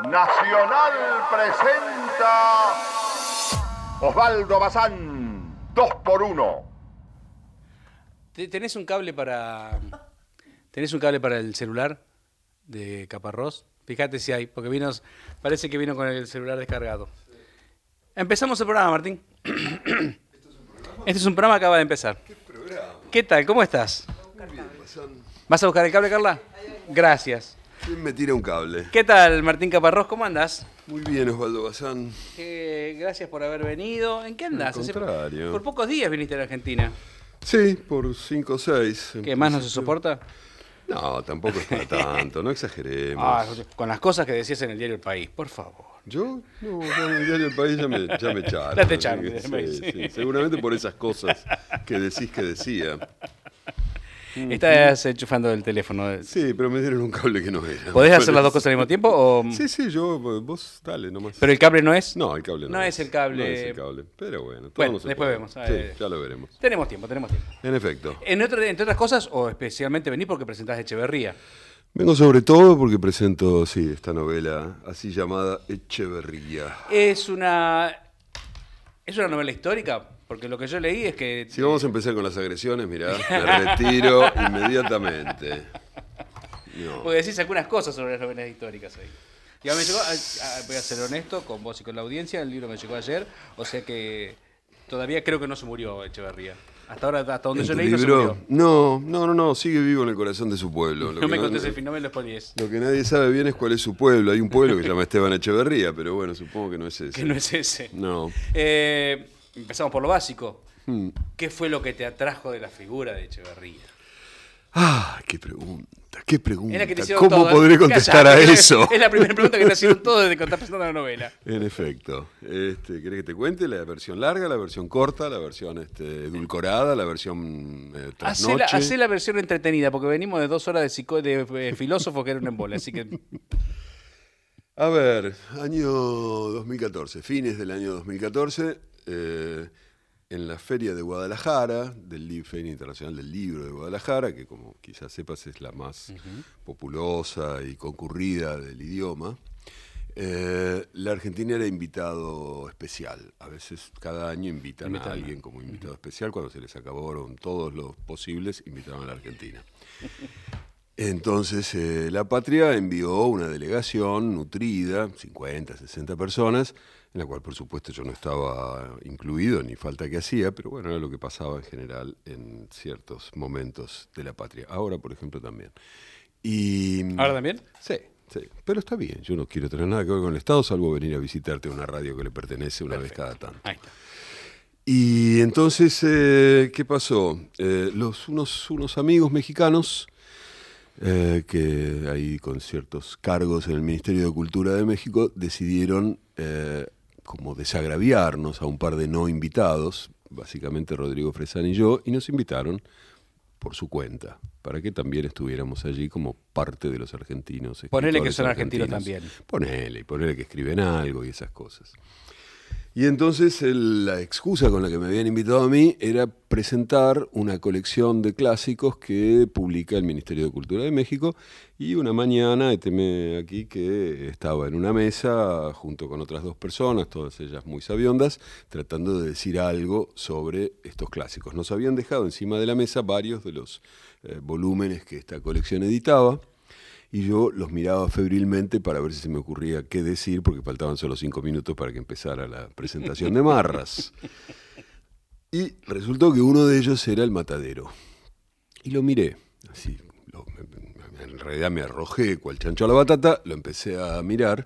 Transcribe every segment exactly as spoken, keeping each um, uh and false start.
Nacional presenta Osvaldo Bazán, dos por uno. ¿Tenés un cable para tenés un cable para el celular de Caparrós? Fíjate si hay, porque vino, parece que vino con el celular descargado. Empezamos el programa, Martín. Este es un programa que acaba de empezar. ¿Qué programa? ¿Qué tal? ¿Cómo estás? Muy bien, Bazán. ¿Vas a buscar el cable, Carla? Gracias. ¿Quién me tira un cable? ¿Qué tal, Martín Caparrós? ¿Cómo andás? Muy bien, Osvaldo Bazán. Eh, gracias por haber venido. ¿En qué andás? Al contrario. Hace- por pocos días viniste a la Argentina. Sí, por cinco o seis. ¿Qué más no se soporta? No, tampoco es para tanto, no exageremos. Ah, con las cosas que decías en el diario El País, por favor. ¿Yo? No, no, en el diario El País ya me, ya me echaron. Ya te echaron, así que del País, sí, sí. sí, seguramente por esas cosas que decís que decía. Estás enchufando el teléfono. Sí, pero me dieron un cable que no era. ¿Podés hacer las dos cosas al mismo tiempo? O... Sí, sí, yo, vos dale nomás. ¿Pero el cable no es? No, el cable no, No es el cable. No es el cable, pero bueno. todo Bueno, no se después puede. vemos. Sí, Eh, ya lo veremos. Tenemos tiempo, tenemos tiempo. En efecto. En otro- entre otras cosas, o especialmente venís porque presentás Echeverría. Vengo sobre todo porque presento, sí, esta novela así llamada Echeverría. Es una... ¿Es una novela histórica? Porque lo que yo leí es que... Si vamos a empezar con las agresiones, mirá, me retiro inmediatamente. No. Porque decís algunas cosas sobre las novelas históricas ahí. Y a mí me llegó, a- a- voy a ser honesto con vos y con la audiencia, el libro me llegó ayer, o sea que todavía creo que no se murió Echeverría. Hasta ahora, hasta donde ¿En yo tu leí, no se libro? murió. No, no, no, no, sigue vivo en el corazón de su pueblo. Lo No que me contés el fin, no me lo spoilees. Lo que nadie sabe bien es cuál es su pueblo. Hay un pueblo que se llama Esteban Echeverría, pero bueno, supongo que no es ese. Que no es ese. No. Eh, empezamos por lo básico. Hmm. ¿Qué fue lo que te atrajo de la figura de Echeverría? Ah, qué pregunta, qué pregunta. Es la que te hicieron ¿Cómo todos. podré contestar Callate, a es- eso? Es la primera pregunta que te hicieron todos desde que estás presentando la novela. En efecto. Este, ¿querés que te cuente la versión larga, la versión corta, la versión este, edulcorada, la versión eh, Hacé la, trasnoche? hacé la versión entretenida, porque venimos de dos horas de, psico, de eh, filósofo que era un embole, así que... A ver, año dos mil catorce, fines del año dos mil catorce, eh, en la Feria de Guadalajara, del Li- Feria Internacional del Libro de Guadalajara, que como quizás sepas es la más Uh-huh. populosa y concurrida del idioma, eh, la Argentina era invitado especial. A veces cada año invitan Invitan, a alguien como invitado especial. Cuando se les acabaron todos los posibles, invitaron a la Argentina. Entonces eh, la Patria envió una delegación nutrida, cincuenta, sesenta personas, en la cual por supuesto yo no estaba incluido, ni falta que hacía, pero bueno, era lo que pasaba en general en ciertos momentos de la Patria. Ahora, por ejemplo, también. Y, ¿Ahora también? Sí, sí, pero está bien, yo no quiero tener nada que ver con el Estado, salvo venir a visitarte a una radio que le pertenece una Perfecto. vez cada tanto. Ahí está. Y entonces, eh, ¿qué pasó? Eh, los, unos, unos amigos mexicanos, eh, que ahí con ciertos cargos en el Ministerio de Cultura de México, decidieron eh, como desagraviarnos a un par de no invitados, básicamente Rodrigo Fresán y yo, y nos invitaron por su cuenta, para que también estuviéramos allí como parte de los argentinos. Ponele que escritores son argentinos también. Ponele, y ponele que escriben algo y esas cosas. Y entonces el- la excusa con la que me habían invitado a mí era presentar una colección de clásicos que publica el Ministerio de Cultura de México, y una mañana, héteme aquí, que estaba en una mesa junto con otras dos personas, todas ellas muy sabiondas, tratando de decir algo sobre estos clásicos. Nos habían dejado encima de la mesa varios de los eh, volúmenes que esta colección editaba, y yo los miraba febrilmente para ver si se me ocurría qué decir, porque faltaban solo cinco minutos para que empezara la presentación de Marras. Y resultó que uno de ellos era El Matadero. Y lo miré, así, lo- me- me- en realidad me arrojé cual chancho a la batata, lo empecé a mirar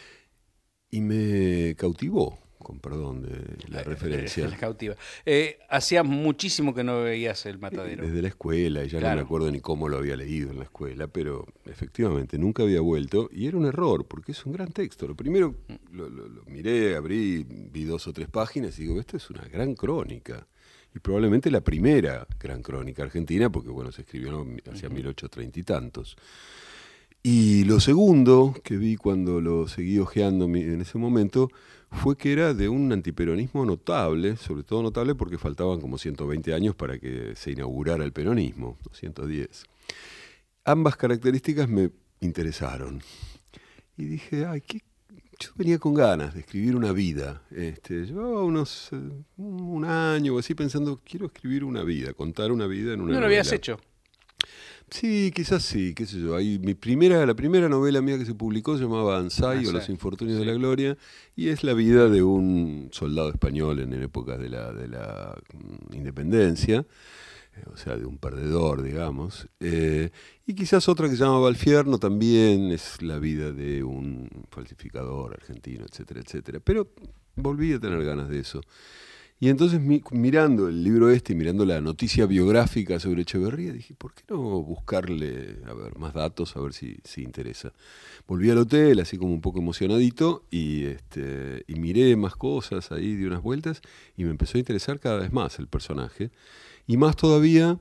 y me cautivó, con perdón de la referencia. La cautiva. Eh, hacía muchísimo que no veías El Matadero. Desde la escuela, y ya Claro. no me acuerdo ni cómo lo había leído en la escuela, pero efectivamente nunca había vuelto, y era un error, porque es un gran texto. Lo primero, lo, lo- lo miré, abrí, vi dos o tres páginas y digo, esto es una gran crónica, y probablemente la primera gran crónica argentina, porque bueno, se escribió hacia mil ochocientos treinta y tantos. Y lo segundo que vi cuando lo seguí hojeando mi- en ese momento fue que era de un antiperonismo notable, sobre todo notable porque faltaban como ciento veinte años para que se inaugurara el peronismo, ciento diez. Ambas características me interesaron. Y dije, ay, qué, yo venía con ganas de escribir una vida. Este, llevaba unos eh, un año o así pensando, quiero escribir una vida, contar una vida en una ¿No lo novela. habías hecho? Sí, quizás sí, qué sé yo. Ahí, mi primera, la primera novela mía que se publicó se llamaba Ansay Ah, o sí. Los Infortunios Sí. de la Gloria, y es la vida de un soldado español en épocas de la, de la mm, independencia, eh, o sea, de un perdedor, digamos. Eh, y quizás otra que se llama Valfierno también es la vida de un falsificador argentino, etcétera, etcétera. Pero volví a tener ganas de eso. Y entonces mi, mirando el libro este y mirando la noticia biográfica sobre Echeverría, dije, ¿por qué no buscarle a ver, más datos, a ver si, si interesa? Volví al hotel, así como un poco emocionadito, y, este, y miré más cosas ahí, di unas vueltas, y me empezó a interesar cada vez más el personaje. Y más todavía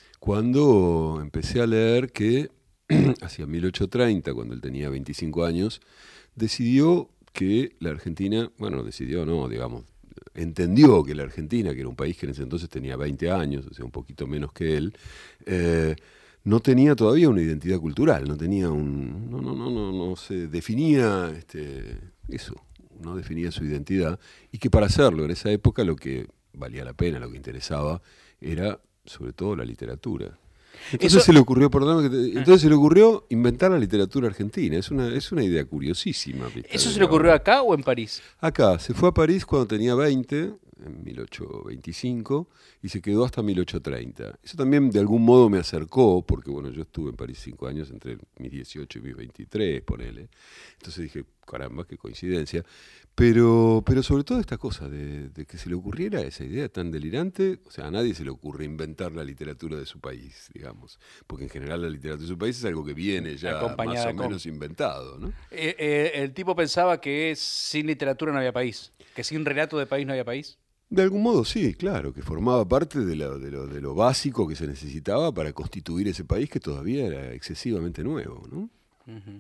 cuando empecé a leer que hacia mil ochocientos treinta, cuando él tenía veinticinco años, decidió que la Argentina, bueno, decidió no, digamos, entendió que la Argentina, que era un país que en ese entonces tenía veinte años, o sea, un poquito menos que él, eh, no tenía todavía una identidad cultural, no tenía un, no, no, no, no, no se definía, este, eso, no definía su identidad, y que para hacerlo en esa época lo que valía la pena, lo que interesaba, era sobre todo la literatura. Entonces Eso- se le ocurrió, perdón, que te- entonces se le ocurrió inventar la literatura argentina. Es una, es una idea curiosísima. ¿Viste? ¿Eso se le ocurrió acá o en París? Acá, se fue a París cuando tenía veinte, en mil ochocientos veinticinco, y se quedó hasta mil ochocientos treinta. Eso también de algún modo me acercó, porque bueno, yo estuve en París cinco años, entre mis dieciocho y mis veintitrés, ponele. Entonces dije, caramba, qué coincidencia. Pero, pero sobre todo esta cosa de, de que se le ocurriera esa idea tan delirante, o sea, a nadie se le ocurre inventar la literatura de su país, digamos, porque en general la literatura de su país es algo que viene ya Acompañada más o con- menos inventado, ¿no? Eh, eh, el tipo pensaba que sin literatura no había país, que sin relato de país no había país. De algún modo sí, claro, que formaba parte de lo, de, lo, de lo básico que se necesitaba para constituir ese país que todavía era excesivamente nuevo, ¿no? Ujú.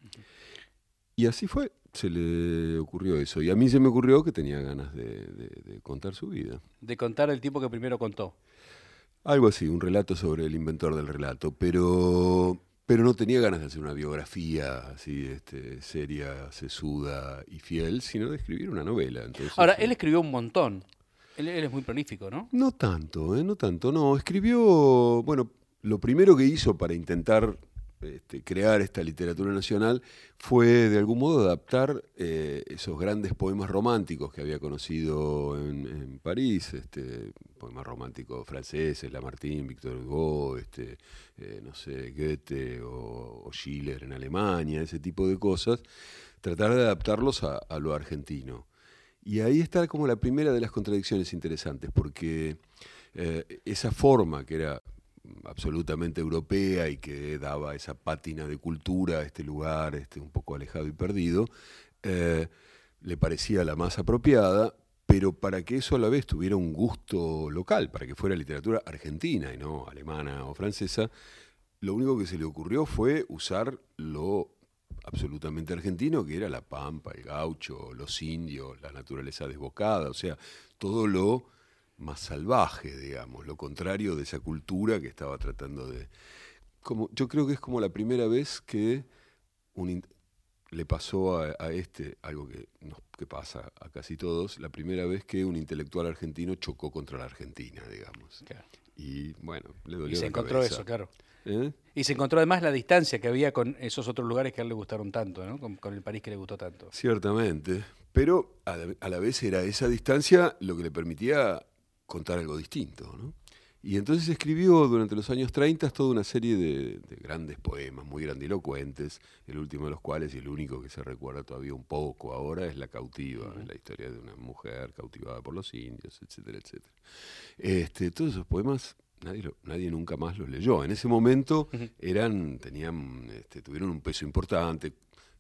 Y así fue, se le ocurrió eso. Y a mí se me ocurrió que tenía ganas de, de, de contar su vida. De contar el tipo que primero contó. Algo así, un relato sobre el inventor del relato, pero, pero no tenía ganas de hacer una biografía así este, seria, sesuda y fiel, sino de escribir una novela. Entonces, Ahora, eh, él escribió un montón. Él, él es muy prolífico, ¿no? No tanto, ¿eh? No tanto, no. Escribió, bueno, lo primero que hizo para intentar este, crear esta literatura nacional fue de algún modo adaptar eh, esos grandes poemas románticos que había conocido en, en París, este, poemas románticos franceses, Lamartine, Victor Hugo, este, eh, no sé, Goethe o, o Schiller en Alemania, ese tipo de cosas, tratar de adaptarlos a, a lo argentino. Y ahí está como la primera de las contradicciones interesantes, porque eh, esa forma que era absolutamente europea y que daba esa pátina de cultura a este lugar este, un poco alejado y perdido, eh, le parecía la más apropiada, pero para que eso a la vez tuviera un gusto local, para que fuera literatura argentina y no alemana o francesa, lo único que se le ocurrió fue usar lo absolutamente argentino, que era la pampa, el gaucho, los indios, la naturaleza desbocada, o sea, todo lo más salvaje, digamos, lo contrario de esa cultura que estaba tratando de... Como, yo creo que es como la primera vez que un in- le pasó a, a este, algo que, nos, que pasa a casi todos, la primera vez que un intelectual argentino chocó contra la Argentina, digamos. Claro. Y bueno, le dolió Y se la encontró cabeza. eso, claro. ¿Eh? Y se encontró además la distancia que había con esos otros lugares que a él le gustaron tanto, ¿no? Con, con el París que le gustó tanto. Ciertamente, pero a la, a la vez era esa distancia lo que le permitía contar algo distinto, ¿no? Y entonces escribió durante los años treinta toda una serie de, de grandes poemas, muy grandilocuentes, el último de los cuales, y el único que se recuerda todavía un poco ahora, es La cautiva, uh-huh. La historia de una mujer cautivada por los indios, etcétera, etcétera. Este, todos esos poemas nadie, lo, nadie nunca más los leyó. En ese momento eran, tenían, este, tuvieron un peso importante,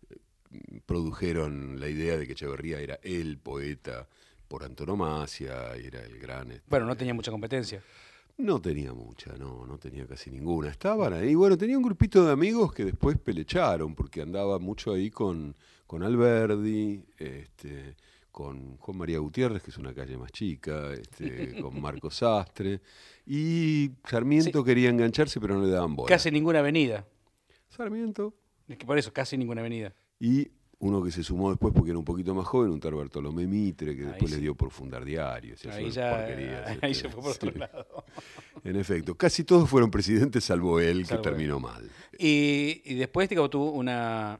produjeron la idea de que Echeverría era el poeta por antonomasia, y era el gran... Este, bueno, no tenía mucha competencia. No tenía mucha, no, no tenía casi ninguna. Estaban ahí, bueno, tenía un grupito de amigos que después pelecharon, porque andaba mucho ahí con, con Alberdi, este, con Juan María Gutiérrez, que es una calle más chica, este, con Marco Sastre, y Sarmiento sí. Quería engancharse, pero no le daban bola. Casi ninguna avenida. Sarmiento. Es que por eso, casi ninguna avenida. Y uno que se sumó después porque era un poquito más joven, un tal Bartolomé Mitre, que Ahí después sí. le dio por fundar diarios. Y Ahí hacer ya, porquerías, ahí este, se fue por otro sí. lado. En efecto, casi todos fueron presidentes salvo él, Salvo que él. terminó mal. Y, y después digamos, tuvo una,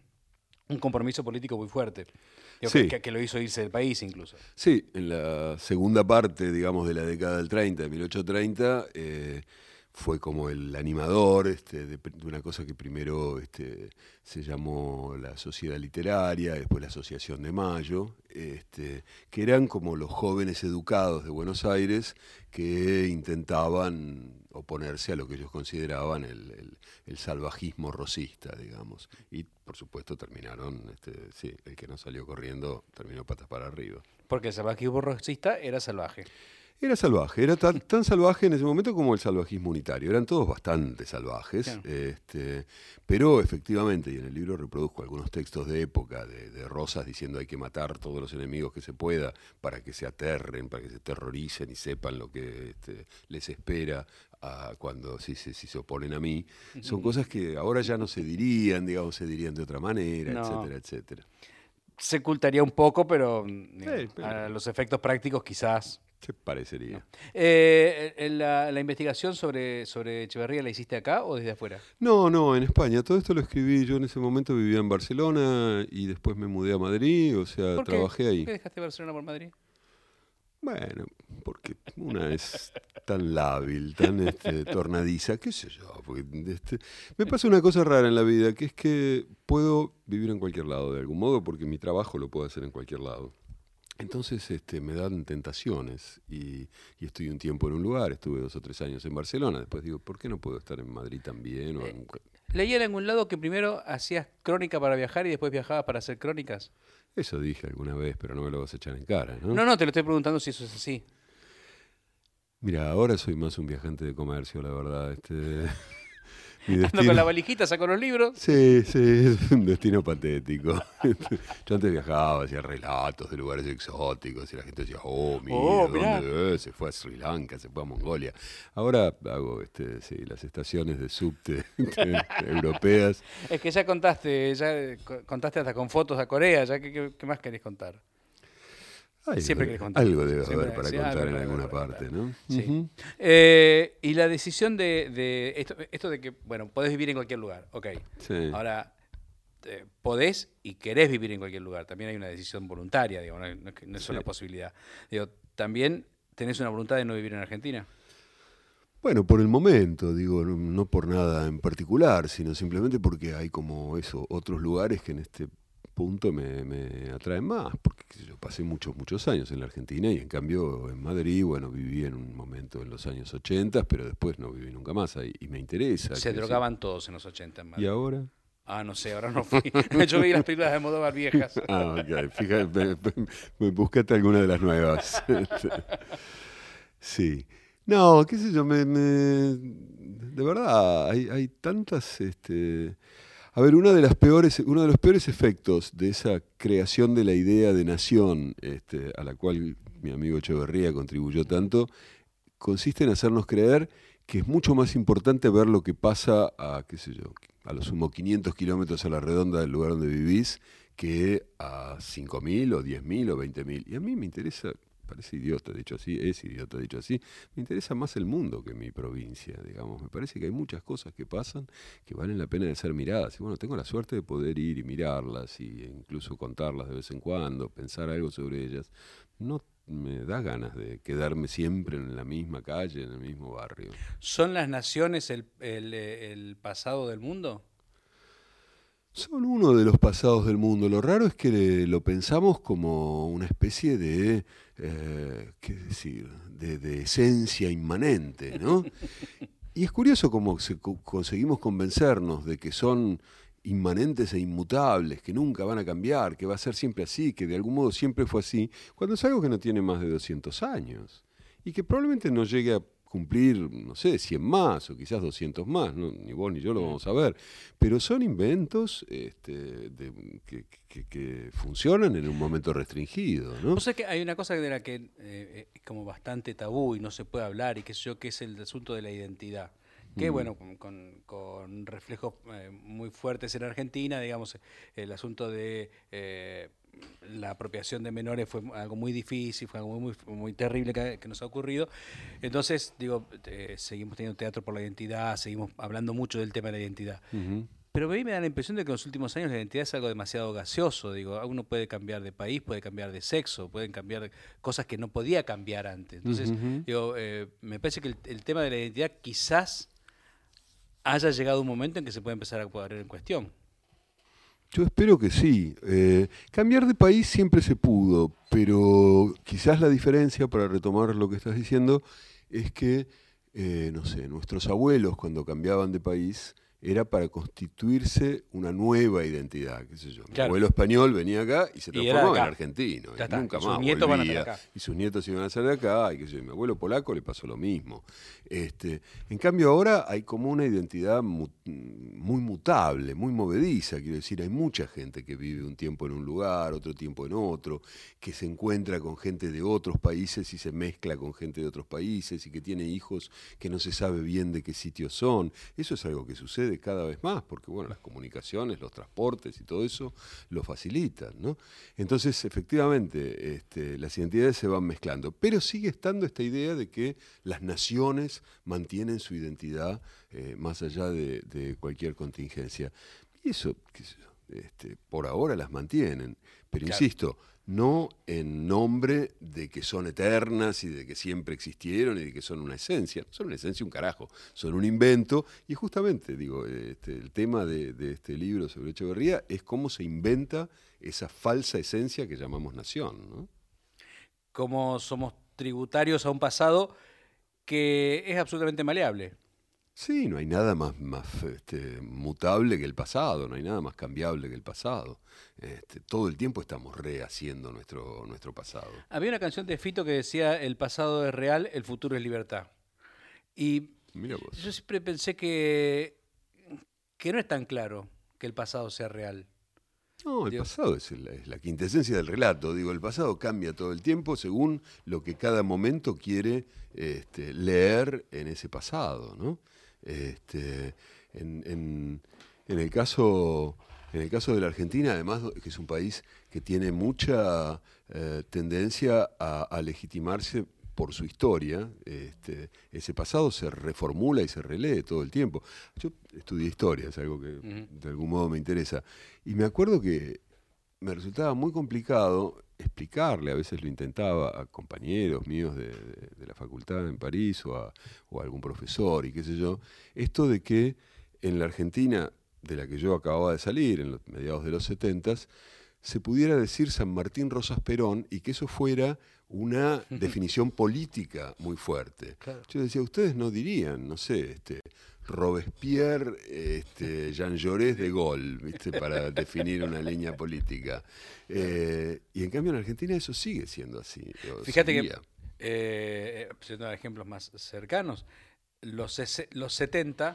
un compromiso político muy fuerte. Digo, Sí. que, que lo hizo irse del país incluso. Sí, en la segunda parte, digamos, de la década del treinta, de mil ochocientos treinta, eh, fue como el animador este, de, de una cosa que primero este, se llamó la Sociedad Literaria, después la Asociación de Mayo, este, que eran como los jóvenes educados de Buenos Aires que intentaban oponerse a lo que ellos consideraban el, el, el salvajismo rosista, digamos. Y, por supuesto, terminaron, este, sí, el que no salió corriendo terminó patas para arriba. Porque el salvajismo rosista era salvaje. Era salvaje, era tan, tan salvaje en ese momento como el salvajismo unitario. Eran todos bastante salvajes, Claro. este, pero efectivamente, y en el libro reproduzco algunos textos de época de, de Rosas diciendo hay que matar todos los enemigos que se pueda para que se aterren, para que se terroricen y sepan lo que este, les espera a cuando si, si, si se oponen a mí. Son cosas que ahora ya no se dirían, digamos, se dirían de otra manera, No. etcétera, etcétera. Se ocultaría un poco, pero, digo, Sí, pero- a los efectos prácticos quizás. Se parecería. Eh, eh, la, la investigación sobre, sobre Echeverría la hiciste acá o desde afuera? No, no, en España. Todo esto lo escribí. Yo en ese momento vivía en Barcelona y después me mudé a Madrid, o sea, ¿Por qué? trabajé ahí. ¿Por qué dejaste Barcelona por Madrid? Bueno, porque una es tan lábil, tan este, tornadiza, qué sé yo. Porque, este, me pasa una cosa rara en la vida, que es que puedo vivir en cualquier lado de algún modo, porque mi trabajo lo puedo hacer en cualquier lado. Entonces este, me dan tentaciones y, y estoy un tiempo en un lugar, estuve dos o tres años en Barcelona, después digo, ¿por qué no puedo estar en Madrid también? O en... Leí en algún lado que primero hacías crónica para viajar y después viajabas para hacer crónicas. Eso dije alguna vez, pero no me lo vas a echar en cara, ¿no? No, no, te lo estoy preguntando si eso es así. Mira, ahora soy más un viajante de comercio, la verdad. Este, mi Ando destino... con la valijita, saco los libros. Sí, sí, es un destino patético. Yo antes viajaba, hacía relatos de lugares exóticos y la gente decía, oh, mira, Oh, mirá. ¿dónde? Eh, se fue a Sri Lanka, se fue a Mongolia. Ahora hago este, sí, las estaciones de subte este, europeas. Es que ya contaste, ya co- contaste hasta con fotos a Corea, ya que, que- ¿qué más querés contar? Algo, Siempre querés contar. algo debe Siempre- haber para sí, contar algo en para- alguna para parte, contar. ¿no? Sí. Ujú. Eh, y la decisión de, de esto, esto de que, bueno, podés vivir en cualquier lugar, ok. Sí. Ahora, eh, podés y querés vivir en cualquier lugar. También hay una decisión voluntaria, digo, no, no es que- no es Sí. una posibilidad. Digo, también tenés una voluntad de no vivir en Argentina. Bueno, por el momento, digo, no, no por nada en particular, sino simplemente porque hay como eso, otros lugares que en este punto me, me atraen más, porque qué sé yo pasé muchos, muchos años en la Argentina y en cambio en Madrid, bueno, viví en un momento en los años ochenta, pero después no viví nunca más ahí y me interesa. Se quiero drogaban todos en los ochenta en decir. Madrid. ¿Y ahora? Ah, no sé, ahora no fui. Yo vi las películas de Almodóvar viejas. Ah, ok, fíjate, me, me- me buscate alguna de las nuevas. Sí. No, qué sé yo, me, me- de verdad, hay, hay tantas, este, a ver, una de las peores, uno de los peores efectos de esa creación de la idea de nación, este, a la cual mi amigo Echeverría contribuyó tanto, consiste en hacernos creer que es mucho más importante ver lo que pasa a, qué sé yo, a lo sumo quinientos kilómetros a la redonda del lugar donde vivís, que a cinco mil o diez mil o veinte mil. Y a mí me interesa, parece idiota dicho así, es idiota dicho así, me interesa más el mundo que mi provincia, digamos. Me parece que hay muchas cosas que pasan que valen la pena de ser miradas. Y bueno, tengo la suerte de poder ir y mirarlas y incluso contarlas de vez en cuando, pensar algo sobre ellas. No me da ganas de quedarme siempre en la misma calle, en el mismo barrio. ¿Son las naciones el, el, el pasado del mundo? Son uno de los pasados del mundo. Lo raro es que lo pensamos como una especie de, eh, ¿qué decir?, de, de esencia inmanente, ¿no? Y es curioso cómo se co- conseguimos convencernos de que son inmanentes e inmutables, que nunca van a cambiar, que va a ser siempre así, que de algún modo siempre fue así, cuando es algo que no tiene más de doscientos años y que probablemente no llegue a cumplir, no sé, cien más o quizás doscientos más, ¿no? Ni vos ni yo lo vamos a ver, pero son inventos este, de- que, que- que funcionan en un momento restringido, ¿no? O sea que hay una cosa de la que eh, es como bastante tabú y no se puede hablar y que sé yo, que es el asunto de la identidad. que Mm. bueno, con, con- con reflejos eh, muy fuertes en Argentina, digamos, el asunto de eh, la apropiación de menores fue algo muy difícil, fue algo muy, muy, muy terrible que, que nos ha ocurrido. Entonces, digo, eh, seguimos teniendo teatro por la identidad, seguimos hablando mucho del tema de la identidad. Ujú. Pero a mí me da la impresión de que en los últimos años la identidad es algo demasiado gaseoso. Digo, uno puede cambiar de país, puede cambiar de sexo, pueden cambiar cosas que no podía cambiar antes. Entonces, Ujú. digo, eh, me parece que el, el tema de la identidad quizás haya llegado un momento en que se puede empezar a poner en cuestión. Yo espero que sí. Eh, cambiar de país siempre se pudo, pero quizás la diferencia, para retomar lo que estás diciendo, es que, eh, no sé, nuestros abuelos cuando cambiaban de país era para constituirse una nueva identidad, qué sé yo. Mi Claro. abuelo español venía acá y se Y era de transformaba en acá. argentino. Ya y está. nunca Y sus más nietos van a ser volvía. acá. Y sus nietos iban a ser de acá, y qué sé yo. Mi abuelo polaco le pasó lo mismo. Este, en cambio ahora hay como una identidad mu- muy mutable, muy movediza, quiero decir, hay mucha gente que vive un tiempo en un lugar, otro tiempo en otro, que se encuentra con gente de otros países y se mezcla con gente de otros países y que tiene hijos que no se sabe bien de qué sitios son. Eso es algo que sucede cada vez más, porque bueno, las comunicaciones, los transportes y todo eso lo facilitan, ¿no? Entonces, efectivamente, este, las identidades se van mezclando, pero sigue estando esta idea de que las naciones mantienen su identidad eh, más allá de, de cualquier contingencia. Y eso, qué sé yo, este, por ahora las mantienen, pero Claro. insisto, no en nombre de que son eternas y de que siempre existieron y de que son una esencia. No son una esencia un carajo, son un invento. Y justamente, digo, este, el tema de, de este libro sobre Echeverría es cómo se inventa esa falsa esencia que llamamos nación, ¿no? Como somos tributarios a un pasado que es absolutamente maleable. Sí, no hay nada más, más este, mutable que el pasado, no hay nada más cambiable que el pasado. Este, todo el tiempo estamos rehaciendo nuestro, nuestro pasado. Había una canción de Fito que decía, el pasado es real, el futuro es libertad. Y Mira vos. yo siempre pensé que, que no es tan claro que el pasado sea real. No, el Digo- pasado es la, es la quintesencia del relato. Digo, el pasado cambia todo el tiempo según lo que cada momento quiere este, leer en ese pasado, ¿no? Este, en, en- en el caso, en el caso de la Argentina, además, que es un país que tiene mucha eh, tendencia a, a legitimarse por su historia, este, ese pasado se reformula y se relee todo el tiempo. Yo estudié historia, es algo que Ujú. de algún modo me interesa. Y me acuerdo que me resultaba muy complicado explicarle, a veces lo intentaba a compañeros míos de, de- de la facultad en París o a, o a algún profesor y qué sé yo, esto de que en la Argentina de la que yo acababa de salir, en los mediados de los setentas, se pudiera decir San Martín Rosas Perón y que eso fuera una definición política muy fuerte. Claro. Yo decía, ustedes no dirían, no sé, este, Robespierre, este, Jean Jaurès de Gaulle, ¿viste? Para definir una línea política. Eh, y en cambio en Argentina eso sigue siendo así. o Fíjate que, seguía. eh, siendo ejemplos más cercanos, los, sese- los setenta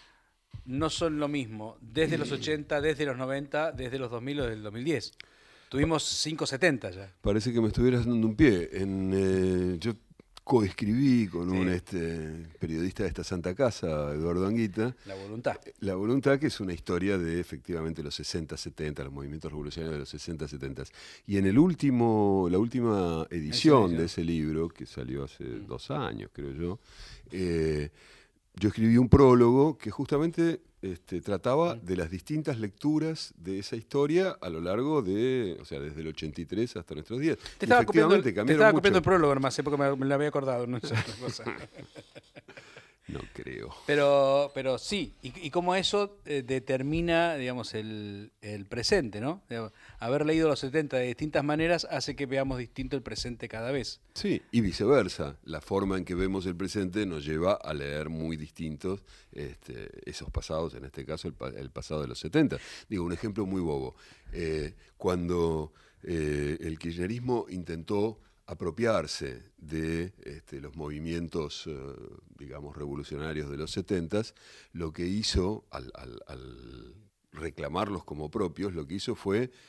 no son lo mismo desde los ochenta, desde los noventa, desde los dos mil o desde el dos mil diez. Tuvimos cinco setenta ya. Parece que me estuvieras dando un pie. En, eh, yo coescribí con Sí. un este, periodista de esta Santa Casa, Eduardo Anguita, La voluntad. La voluntad, que es una historia de efectivamente los sesenta, setenta, los movimientos revolucionarios de los sesenta, setenta. Y en el último, la última edición edición. de ese libro, que salió hace dos años, creo yo, eh, yo escribí un prólogo que justamente este, trataba de las distintas lecturas de esa historia a lo largo de, o sea, desde el ochenta y tres hasta nuestros días. Te Y estaba copiando, el- te cambiaron estaba mucho. copiando el prólogo nomás, ¿eh? Porque me, me lo había acordado. No es otra cosa. No creo. Pero, pero sí, y, y cómo eso eh, determina, digamos, el, el presente, ¿no? Digamos, haber leído los setenta de distintas maneras hace que veamos distinto el presente cada vez. Sí, y viceversa. La forma en que vemos el presente nos lleva a leer muy distintos este, esos pasados, en este caso el, pa- el pasado de los setenta. Digo, un ejemplo muy bobo. Eh, cuando eh, el kirchnerismo intentó apropiarse de este, los movimientos, eh, digamos, revolucionarios de los setentas, lo que hizo, al, al- al reclamarlos como propios, lo que hizo fue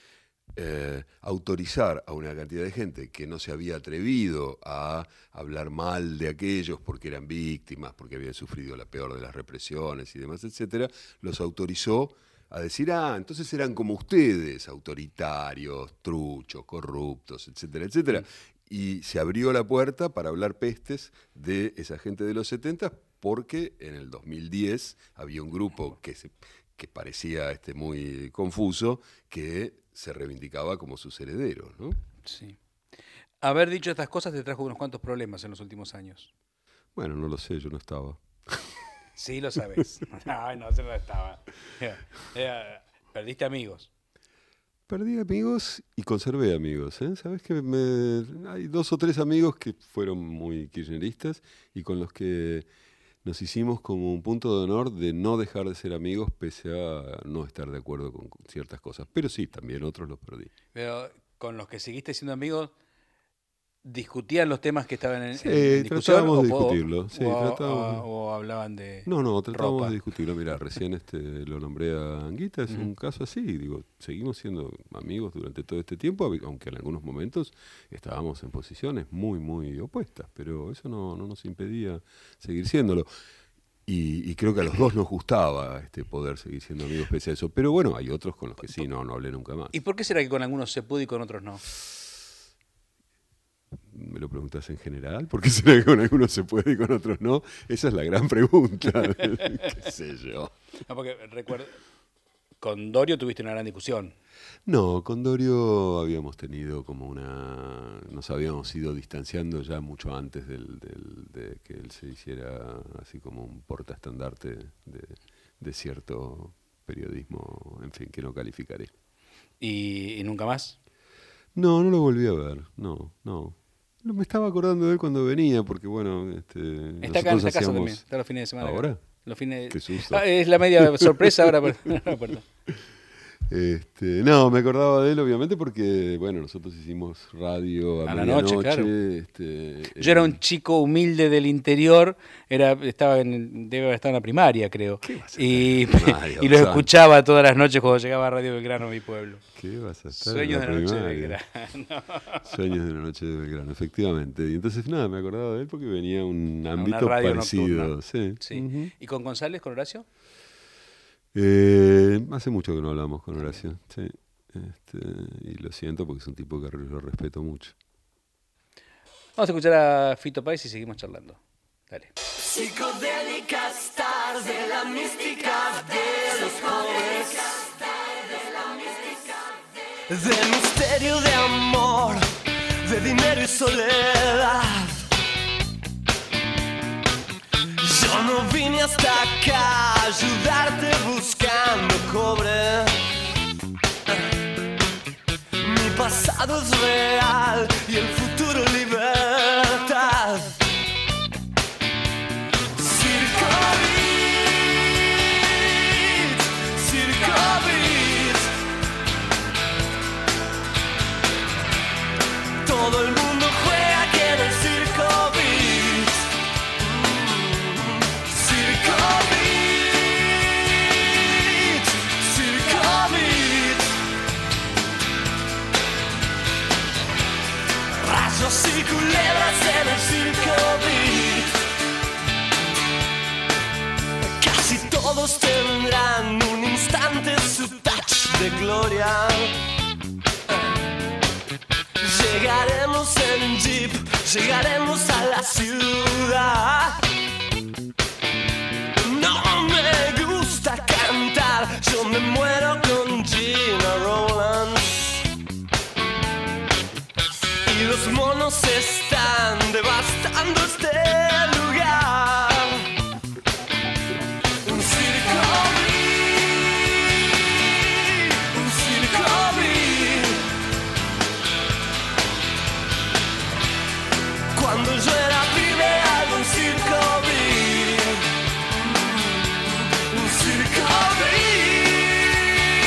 eh, autorizar a una cantidad de gente que no se había atrevido a hablar mal de aquellos porque eran víctimas, porque habían sufrido la peor de las represiones y demás, etcétera, los autorizó a decir, ah, entonces eran como ustedes, autoritarios, truchos, corruptos, etcétera, etcétera. Y se abrió la puerta para hablar pestes de esa gente de los setenta, porque en el dos mil diez había un grupo que, se, que parecía este, muy confuso, que se reivindicaba como sus herederos, ¿no? Sí. Haber dicho estas cosas te trajo unos cuantos problemas en los últimos años. Bueno, no lo sé, yo no estaba. Sí, lo sabes. No, no, yo no estaba. Era, perdiste amigos. Perdí amigos y conservé amigos, ¿eh? Sabes que me... hay dos o tres amigos que fueron muy kirchneristas y con los que nos hicimos como un punto de honor de no dejar de ser amigos pese a no estar de acuerdo con ciertas cosas. Pero sí, también otros los perdí. Pero con los que seguiste siendo amigos, ¿discutían los temas que estaban en, sí, en discusión? tratábamos o, de discutirlo. Sí, o, tratábamos... o, o hablaban de No, no, tratábamos ropa. de discutirlo. Mirá, recién este, lo nombré a Anguita, es Ujú. un caso así. Digo, seguimos siendo amigos durante todo este tiempo, aunque en algunos momentos estábamos en posiciones muy, muy opuestas, pero eso no, no nos impedía seguir siéndolo. Y, y creo que a los dos nos gustaba este, poder seguir siendo amigos pese a eso. Pero bueno, hay otros con los que sí, no, no hablé nunca más. ¿Y por qué será que con algunos se pudo y con otros no? ¿Me lo preguntas en general? ¿Por qué será que con algunos se puede y con otros no? Esa es la gran pregunta. ¿Qué sé yo? No, porque recuerdo, con Dorio tuviste una gran discusión. No, con Dorio habíamos tenido como una... Nos habíamos ido distanciando ya mucho antes del, del, de que él se hiciera así como un portaestandarte de, de cierto periodismo, en fin, que no calificaré. ¿Y, y nunca más? No, no lo volví a ver, no, no. Me estaba acordando de él cuando venía, porque bueno... Este, Está acá en esta casa hacíamos... también, está los fines de semana. ¿Ahora? Acá. Los fines... Qué susto. Ah, es la media sorpresa ahora por la puerta. Este, no, me acordaba de él obviamente porque, bueno, nosotros hicimos radio a, A la medianoche. noche, claro. Este, Yo era eh, un chico humilde del interior, era, estaba en, debe haber estado en la primaria, creo. ¿Qué vas a Y, estar en la primaria, y lo Gonzalo? escuchaba todas las noches cuando llegaba a Radio Belgrano, mi pueblo. ¿Qué vas a estar Sueños de en la la noche de primaria? Belgrano. Sueños de la noche de Belgrano, efectivamente. Y entonces, nada, me acordaba de él porque venía un una ámbito radio parecido. nocturna. Sí. Sí. Ujú. ¿Y con González, con Horacio? Eh, hace mucho que no hablamos con Horacio, sí. Este, y lo siento porque es un tipo que lo respeto mucho. Vamos a escuchar a Fito Páez y seguimos charlando. Dale. Psicodélicas stars de la mística de los jóvenes, de misterio, de amor, de dinero y soledad. Yo no vine hasta acá a ayudarte buscando cobre. Mi pasado es real y el futuro libertad. Circo Beat, Circo Beat. Todo el mundo juega aquí en el Circo Beat. Circo Beat, Circo Beat. Rayos y culebras en el Circo Beat. Casi todos tendrán un instante su touch de gloria. Llegaremos en jeep, llegaremos a la ciudad. No me gusta cantar, yo me muero con Gina Rowlands. Y los monos están devastando este lugar. Un circo beat, un circo beat. Cuando yo era pibe había un circo beat. Un circo beat.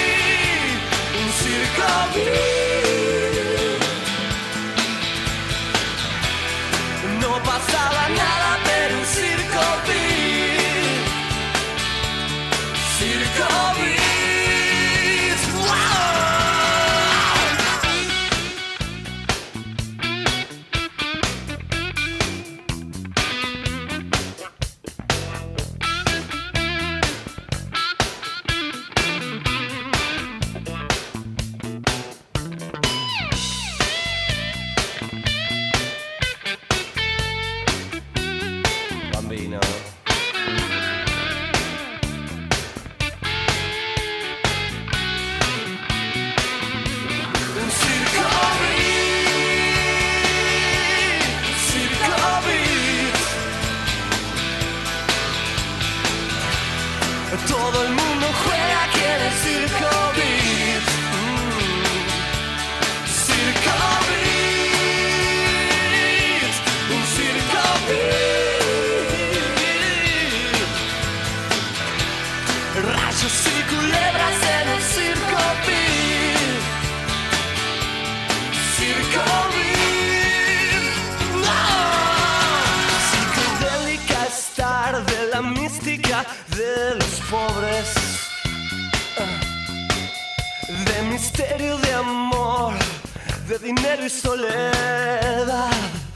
misterio de amor, de dinero y soledad.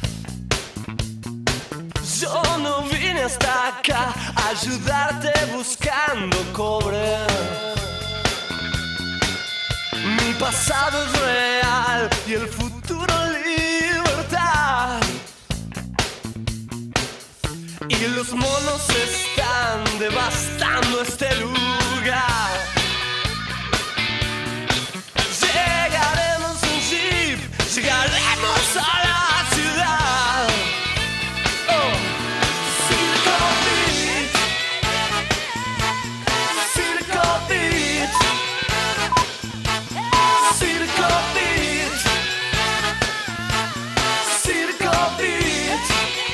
Yo no vine hasta acá a ayudarte buscando cobre. Mi pasado es real y el futuro libertad. Y los monos están devastando este lugar. Llegaremos en jeep, llegaremos a la ciudad. Oh, Circo Beat, Circo Beat, Circo Beat, Circo Beat.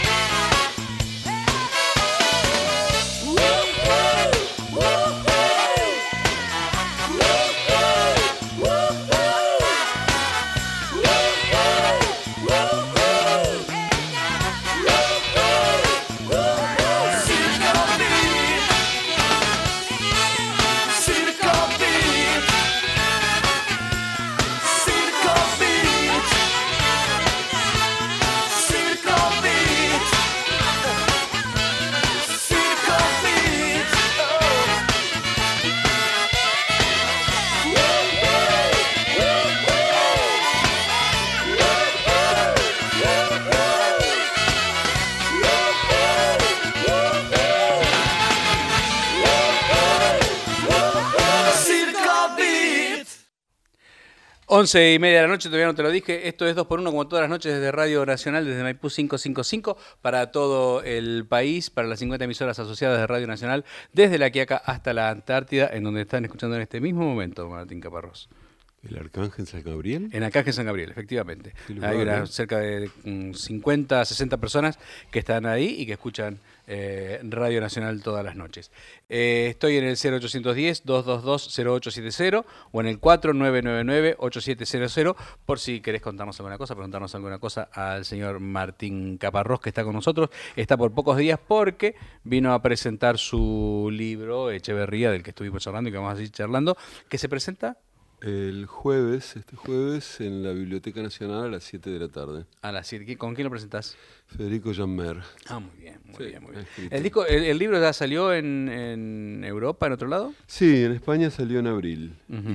Once y media de la noche, todavía no te lo dije, esto es dos por uno como todas las noches desde Radio Nacional, desde Maipú quinientos cincuenta y cinco, para todo el país, para las cincuenta emisoras asociadas de Radio Nacional, desde La Quiaca hasta la Antártida, en donde están escuchando en este mismo momento Martín Caparrós. ¿El Arcángel San Gabriel? En Arcángel San Gabriel, efectivamente. Lugar, Hay una, ¿no? cerca de um, cincuenta, sesenta personas que están ahí y que escuchan eh, Radio Nacional todas las noches. Eh, estoy en el cero ochocientos diez, doscientos veintidós, cero ocho setenta o en el cuatro nueve nueve nueve, ocho siete cero cero por si querés contarnos alguna cosa, preguntarnos alguna cosa al señor Martín Caparrós, que está con nosotros. Está por pocos días porque vino a presentar su libro, Echeverría, del que estuvimos charlando y que vamos a seguir charlando, que se presenta El jueves, este jueves, en la Biblioteca Nacional a las siete de la tarde. a las siete. ¿Con quién lo presentás? Federico Jammer. Ah, muy bien, muy Sí, bien, muy bien. escrito. ¿El, disco, el, el libro ya salió en, en Europa, en otro lado? Sí, en España salió en abril. Ujú.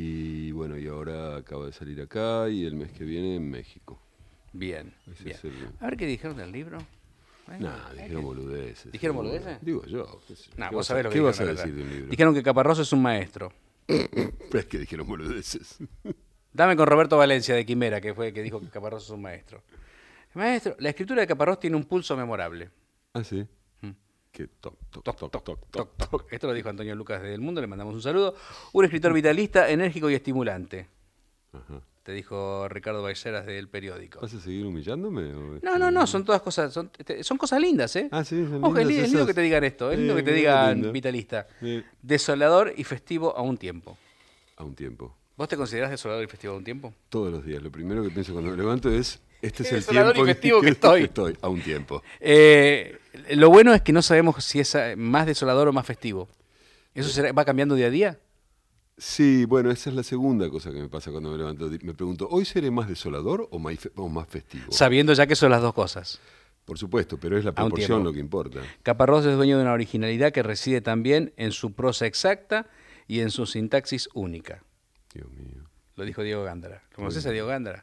Y bueno, y ahora acaba de salir acá y el mes que viene en México. Bien, Ese bien. es el- A ver qué dijeron del libro. Bueno, Nah, dijeron boludeces. ¿Dijeron seguro. boludeces? Digo yo. qué sé. Nah, ¿Qué vos vas sabés a- lo que ¿Qué vas a dijeron acá. decir de un libro? Dijeron que Caparrós es un maestro. Pero es que dijeron boludeces. Dame con Roberto Valencia de Quimera, que fue el que dijo que Caparrós es un maestro. Maestro, la escritura de Caparrós tiene un pulso memorable. Ah, sí. Mm. Que toc, toc, Toc, toc, toc, toc, toc, toc, toc. Esto lo dijo Antonio Lucas de El Mundo, le mandamos un saludo. Un escritor vitalista, enérgico y estimulante. Ajá. Te dijo Ricardo Balleras del periódico. ¿Vas a seguir humillándome? O este- No, no, no, son todas cosas, son, este, son cosas lindas, ¿eh? Ah, sí, son Ojo, es, lindas li- es lindo esas. que te digan esto, es Sí, lindo que te qué digan lindo. vitalista. Sí. Desolador y festivo a un tiempo. A un tiempo. ¿Vos te considerás desolador y festivo a un tiempo? Todos los días. Lo primero que pienso cuando me levanto es, este es Qué el desolador tiempo y festivo que estoy. estoy. A un tiempo. Eh, lo bueno es que no sabemos si es eh, más desolador o más festivo. ¿Eso será- va cambiando día a día? Sí, bueno, esa es la segunda cosa que me pasa cuando me levanto. Me pregunto, ¿hoy seré más desolador o más, fe- o más festivo? Sabiendo ya que son las dos cosas. Por supuesto, pero es la A un proporción tiempo. lo que importa. Caparrós es dueño de una originalidad que reside también en su prosa exacta y en su sintaxis única. Dios mío. Lo dijo Diego Gándara. ¿Lo conoces a Diego Gándara?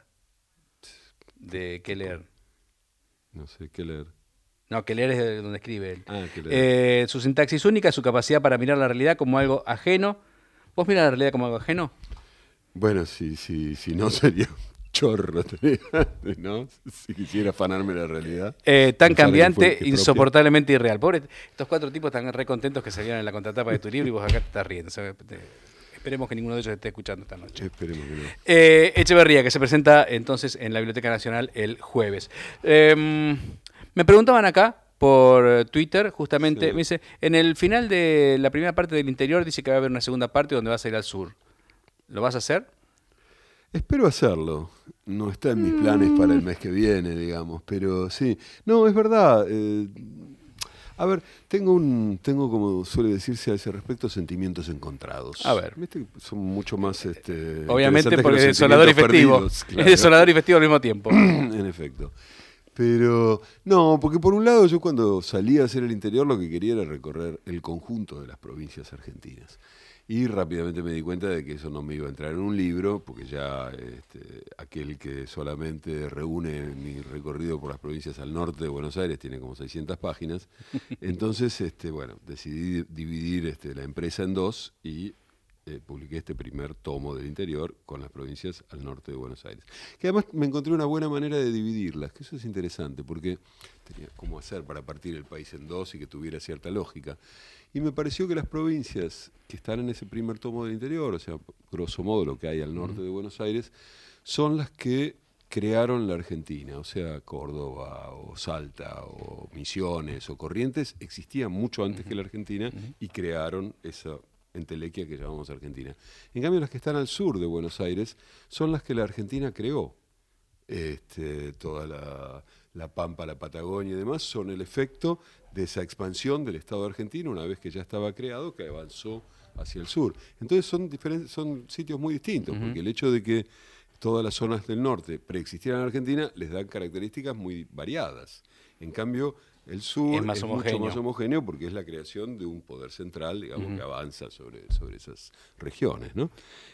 De qué leer. No sé qué leer. No, que leer es de donde escribe él. Ah, qué leer. Eh, su sintaxis única, su capacidad para mirar la realidad como algo ajeno. ¿Vos mirás la realidad como algo ajeno? Bueno, si, si, si no sería un chorro, ¿no? Si quisiera afanarme la realidad. Eh, tan Pensar que cambiante, fue- que propia. insoportablemente irreal. Pobre, estos cuatro tipos están re contentos que salieron en la contratapa de tu libro y vos acá te estás riendo. O sea, te- esperemos que ninguno de ellos esté escuchando esta noche. Esperemos que no. Eh, Echeverría, que se presenta entonces en la Biblioteca Nacional el jueves. Eh, me preguntaban acá por Twitter, justamente, Sí. me dice, en el final de la primera parte del interior dice que va a haber una segunda parte donde vas a ir al sur. ¿Lo vas a hacer? Espero hacerlo. No está en mis planes para el mes que viene, digamos, pero sí. No, es verdad. eh, A ver, tengo un, tengo como suele decirse a ese respecto, sentimientos encontrados. A ver. ¿Viste? Son mucho más este, Obviamente interesantes que porque los es desolador y festivo. sentimientos perdidos, claro. Es desolador y festivo al mismo tiempo. En efecto. Pero, no, porque por un lado yo cuando salí a hacer el interior lo que quería era recorrer el conjunto de las provincias argentinas. Y rápidamente me di cuenta de que eso no me iba a entrar en un libro, porque ya este, aquel que solamente reúne mi recorrido por las provincias al norte de Buenos Aires tiene como seiscientas páginas. Entonces, este, bueno, decidí dividir este, la empresa en dos y eh, publiqué este primer tomo del interior con las provincias al norte de Buenos Aires. Que además me encontré una buena manera de dividirlas, que eso es interesante, porque tenía cómo hacer para partir el país en dos y que tuviera cierta lógica. Y me pareció que las provincias que están en ese primer tomo del interior, o sea, grosso modo lo que hay al norte de Buenos Aires, son las que crearon la Argentina, o sea, Córdoba o Salta o Misiones o Corrientes, existían mucho antes uh-huh. que la Argentina uh-huh. y crearon esa entelequia que llamamos Argentina. En cambio, las que están al sur de Buenos Aires son las que la Argentina creó. Este, toda la, la Pampa, la Patagonia y demás son el efecto de esa expansión del Estado argentino una vez que ya estaba creado, que avanzó hacia el sur. Entonces son diferentes, son sitios muy distintos, uh-huh. porque el hecho de que todas las zonas del norte preexistieran en Argentina les dan características muy variadas. En cambio, el sur es, más es mucho más homogéneo porque es la creación de un poder central, digamos, uh-huh. que avanza sobre, sobre esas regiones, ¿no?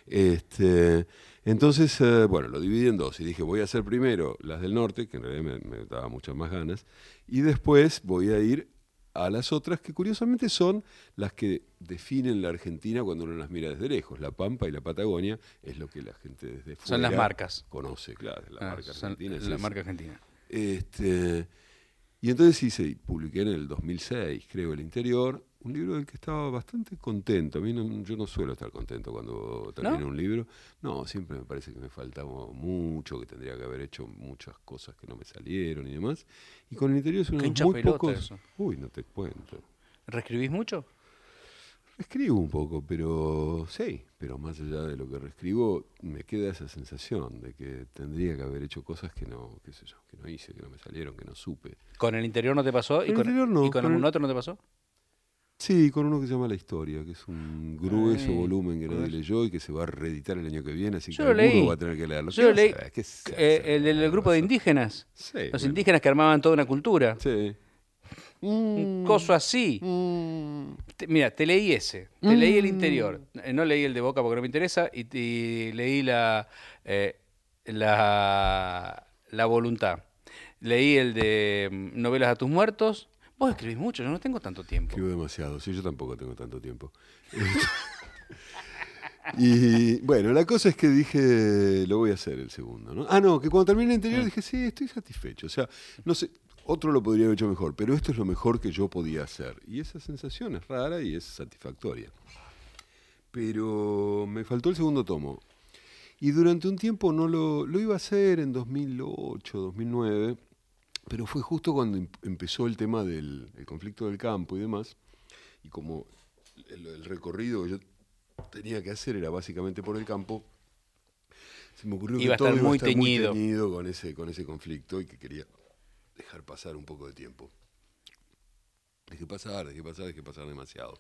Este, entonces, eh, bueno, lo dividí en dos y dije, voy a hacer primero las del norte, que en realidad me, me daba muchas más ganas, y después voy a ir a las otras que curiosamente son las que definen la Argentina cuando uno las mira desde lejos. La Pampa y la Patagonia es lo que la gente desde fuera son las marcas. Conoce, claro, la ah, marca argentina. Es la marca argentina. Este, y entonces hice, publiqué en el dos mil seis, creo, El Interior, un libro del que estaba bastante contento. A mí no, yo no suelo estar contento cuando termino ¿No? un libro. No, siempre me parece que me faltaba mucho, que tendría que haber hecho muchas cosas que no me salieron y demás. Y con El Interior es uno de los muy pocos... Eso. Uy, no te cuento. ¿Reescribís mucho? Reescribo un poco, pero sí, pero más allá de lo que reescribo, me queda esa sensación de que tendría que haber hecho cosas que no, qué sé yo, que no hice, que no me salieron, que no supe. ¿Con El Interior no te pasó? ¿Y con, interior no, ¿y con, con algún el... otro no te pasó? Sí, con uno que se llama La Historia, que es un grueso Ay, volumen que nadie leyó y que se va a reeditar el año que viene, así que alguno va a tener que leerlo. Yo lo leí. ¿Qué es eh, el del grupo de indígenas. Sí, Los bueno. indígenas que armaban toda una cultura. Sí. Un coso así. Mm. Te, mira, te leí ese. Te mm. leí El Interior. Eh, no leí el de Boca porque no me interesa. Y, y leí la, eh, la, la Voluntad. Leí el de Novelas a tus muertos. Vos escribís mucho, yo no tengo tanto tiempo. Escribo demasiado, sí, yo tampoco tengo tanto tiempo. Y bueno, la cosa es que dije, lo voy a hacer el segundo, ¿no? Ah, no, que cuando terminé El Interior dije, sí, estoy satisfecho. O sea, no sé, otro lo podría haber hecho mejor, pero esto es lo mejor que yo podía hacer. Y esa sensación es rara y es satisfactoria. Pero me faltó el segundo tomo. Y durante un tiempo no lo, lo iba a hacer en dos mil ocho, dos mil nueve... Pero fue justo cuando empezó el tema del el conflicto del campo y demás, y como el, el recorrido que yo tenía que hacer era básicamente por el campo, se me ocurrió iba que todo estar iba muy a estar teñido. muy teñido con ese, con ese conflicto y que quería dejar pasar un poco de tiempo. Dejé pasar, dejé pasar, dejé pasar demasiado.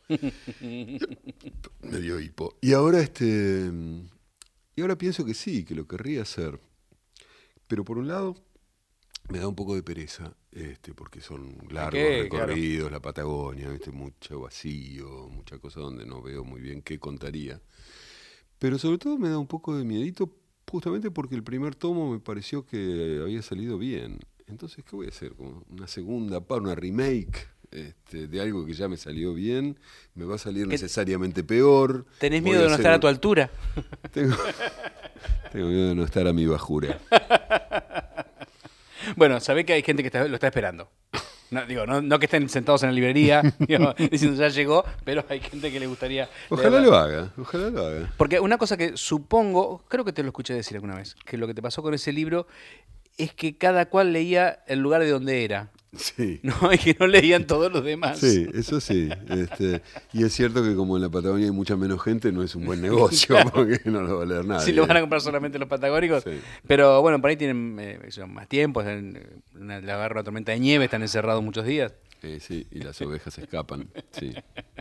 Me dio hipo. Y ahora, este, y ahora pienso que sí, que lo querría hacer. Pero por un lado... me da un poco de pereza, este, porque son largos ¿Qué? recorridos, Claro. La Patagonia, ¿viste? Mucho vacío, mucha cosa donde no veo muy bien qué contaría. Pero sobre todo me da un poco de miedito, justamente porque el primer tomo me pareció que había salido bien. Entonces, ¿qué voy a hacer? Como una segunda parte, una remake este, de algo que ya me salió bien, me va a salir necesariamente peor. ¿Tenés miedo de no estar a tu altura? Tengo, tengo miedo de no estar a mi bajura. Bueno, sabés que hay gente que está, lo está esperando. No, digo, no, no que estén sentados en la librería digo, diciendo ya llegó, pero hay gente que le gustaría... Ojalá lo haga, ojalá lo haga. Porque una cosa que supongo, creo que te lo escuché decir alguna vez, que lo que te pasó con ese libro es que cada cual leía el lugar de donde era. Sí. No, y que no leían todos los demás. Sí, eso sí. Este, y es cierto que como en la Patagonia hay mucha menos gente, no es un buen negocio, claro. Porque no lo va a leer nadie. Sí, lo van a comprar solamente los patagónicos. Sí. Pero bueno, por ahí tienen eh, más tiempo, en una, la agarra una tormenta de nieve, están encerrados muchos días. Eh, sí, y las ovejas escapan, sí.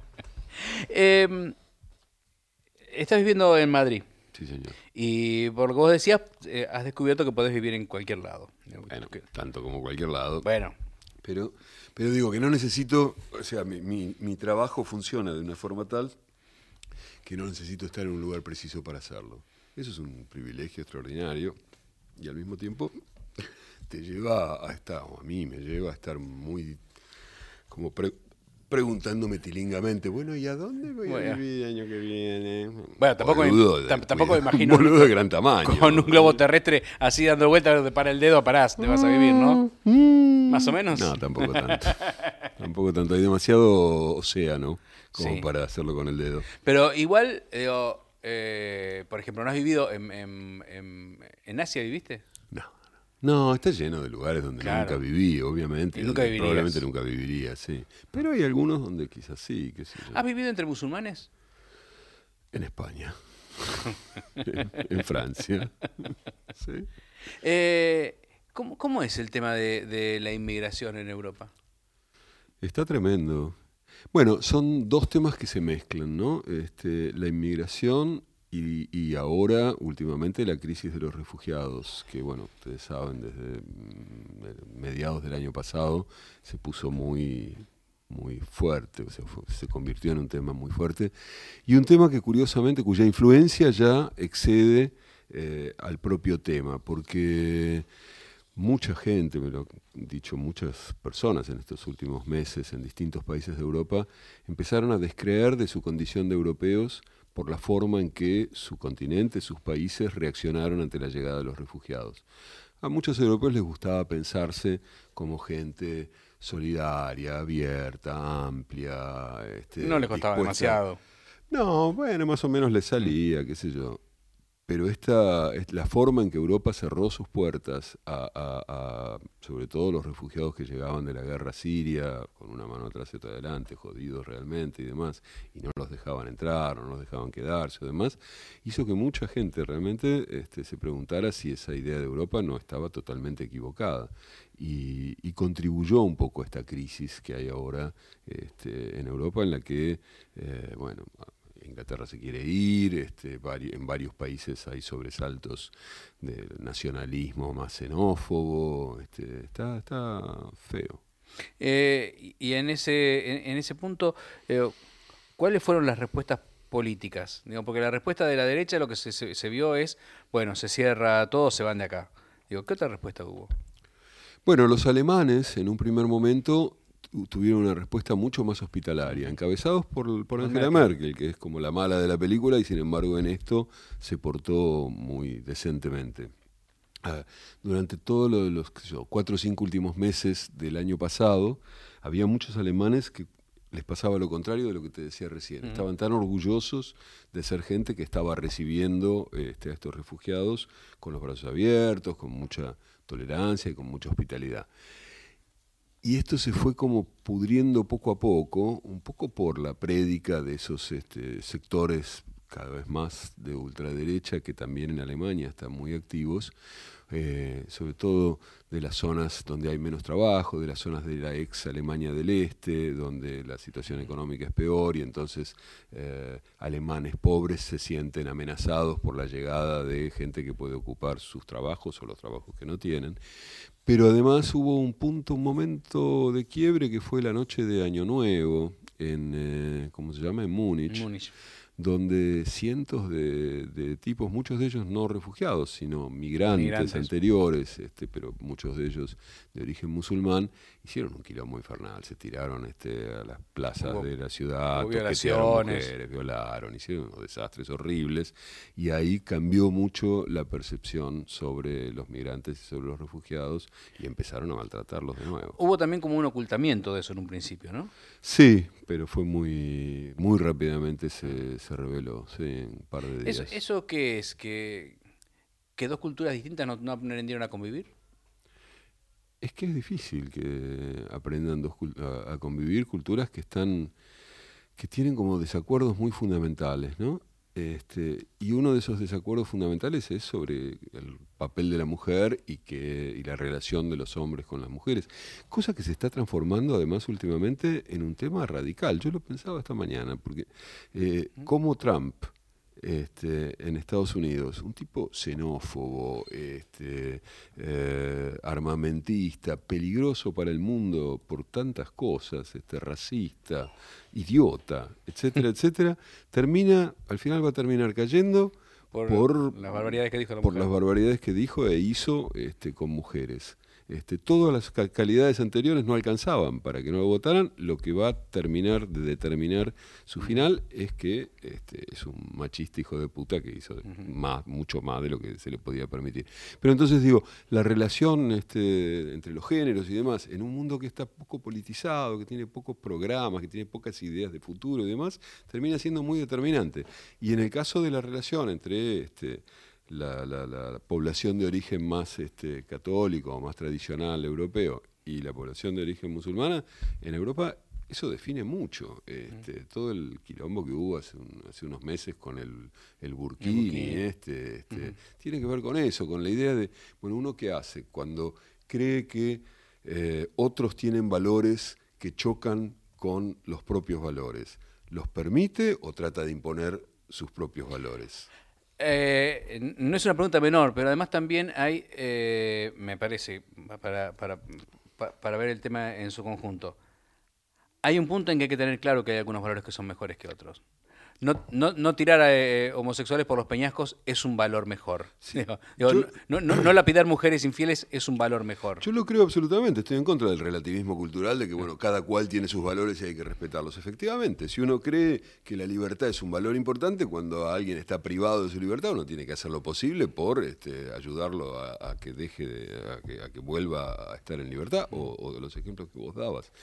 Eh, estás viviendo en Madrid. Sí, señor. Y por lo que vos decías, eh, has descubierto que podés vivir en cualquier lado. Bueno, tanto como cualquier lado. Bueno. Pero, pero digo que no necesito, o sea, mi, mi, mi trabajo funciona de una forma tal que no necesito estar en un lugar preciso para hacerlo. Eso es un privilegio extraordinario y al mismo tiempo te lleva a estar, o a mí me lleva a estar muy, como pre, preguntándome tilingamente, bueno, ¿y a dónde voy bueno. a vivir el año que viene? Bueno, tampoco, boludo me, de, tampoco me imagino. Un boludo de gran tamaño. Con un globo terrestre así dando vueltas donde para el dedo parás, te vas a vivir, ¿no? Más o menos. No, tampoco tanto. Tampoco tanto. Hay demasiado océano como sí. para hacerlo con el dedo. Pero igual, digo, eh, por ejemplo, ¿no has vivido en, en, en, en Asia, viviste? No, no. No, está lleno de lugares donde claro. nunca viví, obviamente. Y nunca vivirías. Probablemente nunca viviría, sí. Pero hay algunos donde quizás sí, qué sé yo. ¿Has vivido entre musulmanes? En España. en, en Francia. Sí. Eh, ¿cómo, ¿Cómo es el tema de, de la inmigración en Europa? Está tremendo. Bueno, son dos temas que se mezclan, ¿no? Este, la inmigración y, y ahora, últimamente, la crisis de los refugiados, que, bueno, ustedes saben, desde mediados del año pasado se puso muy, muy fuerte, o sea, fue, se convirtió en un tema muy fuerte, y un tema que, curiosamente, cuya influencia ya excede eh, al propio tema, porque mucha gente, me lo han dicho muchas personas en estos últimos meses en distintos países de Europa, empezaron a descreer de su condición de europeos por la forma en que su continente, sus países reaccionaron ante la llegada de los refugiados. A muchos europeos les gustaba pensarse como gente solidaria, abierta, amplia. Este, no les costaba dispuesta. demasiado. No, bueno, más o menos les salía, qué sé yo. Pero esta, la forma en que Europa cerró sus puertas a, a, a, sobre todo los refugiados que llegaban de la guerra siria, con una mano atrás y otra adelante, jodidos realmente y demás, y no los dejaban entrar, no los dejaban quedarse y demás, hizo que mucha gente realmente este, se preguntara si esa idea de Europa no estaba totalmente equivocada. Y, y contribuyó un poco a esta crisis que hay ahora este, en Europa, en la que, eh, bueno... Inglaterra se quiere ir, este, vari, en varios países hay sobresaltos del nacionalismo más xenófobo, este, está, está feo. Eh, y en ese, en, en ese punto, eh, ¿cuáles fueron las respuestas políticas? Digo, porque la respuesta de la derecha lo que se, se, se vio es, bueno, se cierra todo, se van de acá. Digo, ¿qué otra respuesta hubo? Bueno, los alemanes en un primer momento tuvieron una respuesta mucho más hospitalaria, encabezados por, por Angela Merkel, que es como la mala de la película, y sin embargo en esto se portó muy decentemente. Ah, durante todos lo, los yo, cuatro o cinco últimos meses del año pasado, había muchos alemanes que les pasaba lo contrario de lo que te decía recién. Mm. Estaban tan orgullosos de ser gente que estaba recibiendo este, a estos refugiados con los brazos abiertos, con mucha tolerancia y con mucha hospitalidad. Y esto se fue como pudriendo poco a poco, un poco por la prédica de esos este, sectores cada vez más de ultraderecha que también en Alemania están muy activos, eh, sobre todo de las zonas donde hay menos trabajo, de las zonas de la ex Alemania del Este, donde la situación económica es peor y entonces eh, alemanes pobres se sienten amenazados por la llegada de gente que puede ocupar sus trabajos o los trabajos que no tienen. Pero además hubo un punto, un momento de quiebre que fue la noche de Año Nuevo, en, eh, ¿cómo se llama? En Múnich, Múnich. donde cientos de, de tipos, muchos de ellos no refugiados, sino migrantes, migrantes. anteriores, este, pero muchos de ellos de origen musulmán, hicieron un quilombo infernal, se tiraron este, a las plazas hubo, de la ciudad, toquetearon mujeres, violaron, hicieron unos desastres horribles, y ahí cambió mucho la percepción sobre los migrantes y sobre los refugiados, y empezaron a maltratarlos de nuevo. Hubo también como un ocultamiento de eso en un principio, ¿no? Sí, pero fue muy, muy rápidamente se, se reveló, sí, en un par de días. ¿Eso, eso qué es? ¿Que, que dos culturas distintas no, no aprendieron a convivir? Es que es difícil que aprendan dos, a, a convivir culturas que están, que tienen como desacuerdos muy fundamentales, ¿no? Este, y uno de esos desacuerdos fundamentales es sobre el papel de la mujer y, que, y la relación de los hombres con las mujeres, cosa que se está transformando además últimamente en un tema radical. Yo lo pensaba esta mañana, porque eh, como Trump este, en Estados Unidos, un tipo xenófobo, este, eh, armamentista, peligroso para el mundo por tantas cosas, este, racista, idiota, etcétera, etcétera, termina, al final va a terminar cayendo Por, por las barbaridades que dijo la por mujer. las barbaridades que dijo e hizo este, con mujeres. Este, todas las ca- calidades anteriores no alcanzaban para que no lo votaran. Lo que va a terminar de determinar su final es que este, es un machista hijo de puta que hizo más, mucho más de lo que se le podía permitir. Pero entonces digo, la relación este, entre los géneros y demás, en un mundo que está poco politizado, que tiene pocos programas, que tiene pocas ideas de futuro y demás, termina siendo muy determinante. Y en el caso de la relación entre este, La, la, la población de origen más este, católico o más tradicional europeo y la población de origen musulmana, en Europa eso define mucho. Este, todo el quilombo que hubo hace, un, hace unos meses con el, el burkini, el burkini. Este, este, uh-huh. tiene que ver con eso, con la idea de, bueno, uno qué hace cuando cree que eh, otros tienen valores que chocan con los propios valores. ¿Los permite o trata de imponer sus propios valores? Eh, no es una pregunta menor, pero además también hay, eh, me parece, para, para, para ver el tema en su conjunto, hay un punto en que hay que tener claro que hay algunos valores que son mejores que otros. No, no, no tirar a eh, homosexuales por los peñascos es un valor mejor. Sí. Digo, digo, yo, no, no, no lapidar mujeres infieles es un valor mejor. Yo lo creo absolutamente. Estoy en contra del relativismo cultural de que bueno, cada cual tiene sus valores y hay que respetarlos. Efectivamente, si uno cree que la libertad es un valor importante, cuando alguien está privado de su libertad, uno tiene que hacer lo posible por este, ayudarlo a, a que deje, de, a, que, a que vuelva a estar en libertad, o, o de los ejemplos que vos dabas.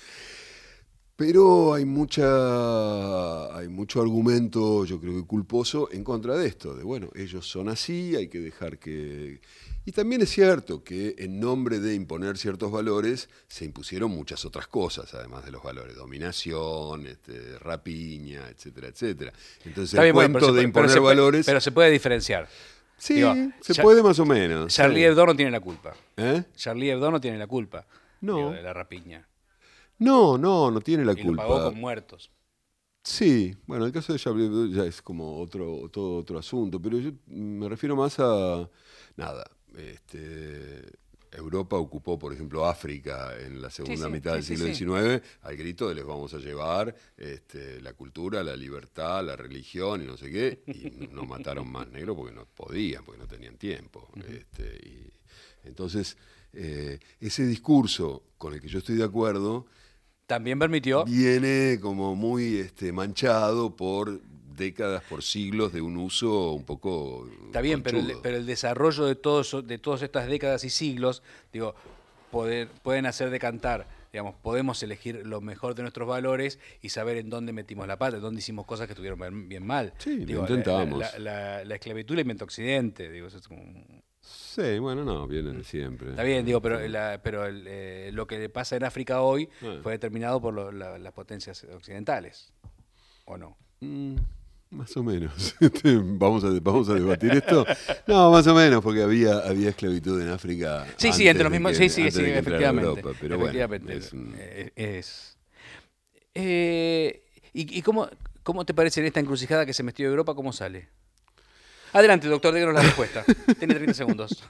Pero hay mucha, hay mucho argumento, yo creo que culposo, en contra de esto, de bueno, ellos son así, hay que dejar que... Y también es cierto que en nombre de imponer ciertos valores se impusieron muchas otras cosas, además de los valores, dominación, este, rapiña, etcétera, etcétera. Entonces Está el bien, cuento bueno, de se, imponer pero valores... Se, pero se puede diferenciar. Sí, Digo, se Char- puede más o menos. Charlie sí. Hebdo no tiene la culpa. ¿Eh? Charlie Hebdo no tiene la culpa No. digo, de la rapiña. No, no, no tiene la y culpa. Lo pagó con muertos. Sí, bueno, el caso de Charlie Hebdo ya es como otro, todo otro asunto, pero yo me refiero más a, nada, este, Europa ocupó, por ejemplo, África en la segunda sí, sí, mitad sí, del siglo sí, diecinueve, sí. al grito de les vamos a llevar este, la cultura, la libertad, la religión y no sé qué, y no mataron más negros porque no podían, porque no tenían tiempo. Uh-huh. este, y, entonces, eh, ese discurso con el que yo estoy de acuerdo... También permitió... Viene como muy este, manchado por décadas, por siglos de un uso un poco... Está bien, pero el, pero el desarrollo de, todos, de todas estas décadas y siglos, digo, poder, pueden hacer decantar, digamos, podemos elegir lo mejor de nuestros valores y saber en dónde metimos la pata, en dónde hicimos cosas que estuvieron bien, bien mal. Sí, digo, lo intentamos. La, la, la, la esclavitud la inventó Occidente, digo, eso es como... Sí, bueno, no, viene de siempre. Está bien, digo, pero, la, pero el, eh, lo que pasa en África hoy ah. fue determinado por lo, la, las potencias occidentales, ¿o no? Mm, más o menos. ¿Vamos a, ¿Vamos a debatir esto? No, más o menos, porque había, había esclavitud en África. Sí, sí, entre los mismos. Que, sí, sí, sí, efectivamente. Europa, pero efectivamente. Bueno, es, un... es, es eh, ¿Y, y cómo, cómo te parece en esta encrucijada que se metió Europa? ¿Cómo sale? Adelante, doctor, díganos la respuesta. Tiene treinta segundos.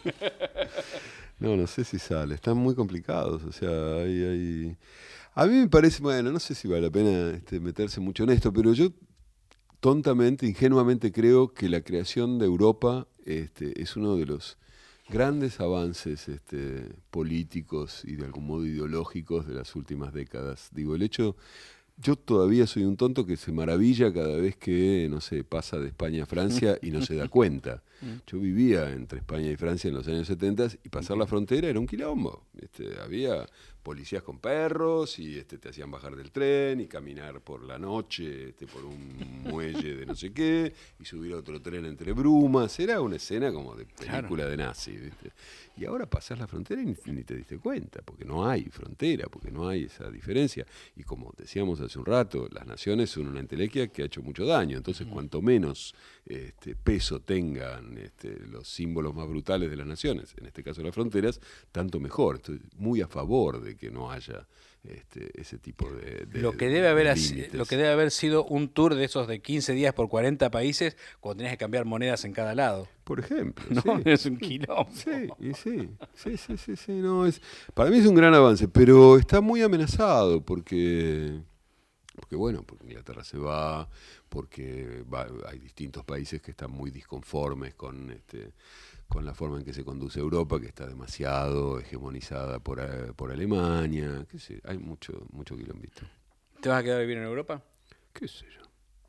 No, no sé si sale. Están muy complicados. O sea, hay, hay... A mí me parece, bueno, no sé si vale la pena este, meterse mucho en esto, pero yo tontamente, ingenuamente creo que la creación de Europa este, es uno de los grandes avances este, políticos y de algún modo ideológicos de las últimas décadas. Digo, el hecho... Yo todavía soy un tonto que se maravilla cada vez que, no sé, pasa de España a Francia y no se da cuenta. Yo vivía entre España y Francia en los años setenta y pasar la frontera era un quilombo. Este, había policías con perros y este, te hacían bajar del tren y caminar por la noche este, por un muelle de no sé qué y subir a otro tren entre brumas. Era una escena como de película claro. de nazi, ¿viste? Y ahora pasás la frontera y ni, ni te diste cuenta, porque no hay frontera, porque no hay esa diferencia. Y como decíamos hace un rato, las naciones son una entelequia que ha hecho mucho daño. Entonces, mm. cuanto menos este, peso tengan este, los símbolos más brutales de las naciones, en este caso las fronteras, tanto mejor. Estoy muy a favor de que no haya este, ese tipo de, de lo que debe haber de así, lo que debe haber sido un tour de esos de quince días por cuarenta países cuando tenías que cambiar monedas en cada lado. Por ejemplo, no, sí, es un quilombo. Sí, y sí, sí, sí, sí, sí, no, es, para mí es un gran avance, pero está muy amenazado porque, porque bueno, porque Inglaterra se va, porque va, hay distintos países que están muy disconformes con este, con la forma en que se conduce Europa, que está demasiado hegemonizada por, por Alemania, qué sé, hay mucho, mucho quilombito. ¿Te vas a quedar a vivir en Europa? Qué sé yo.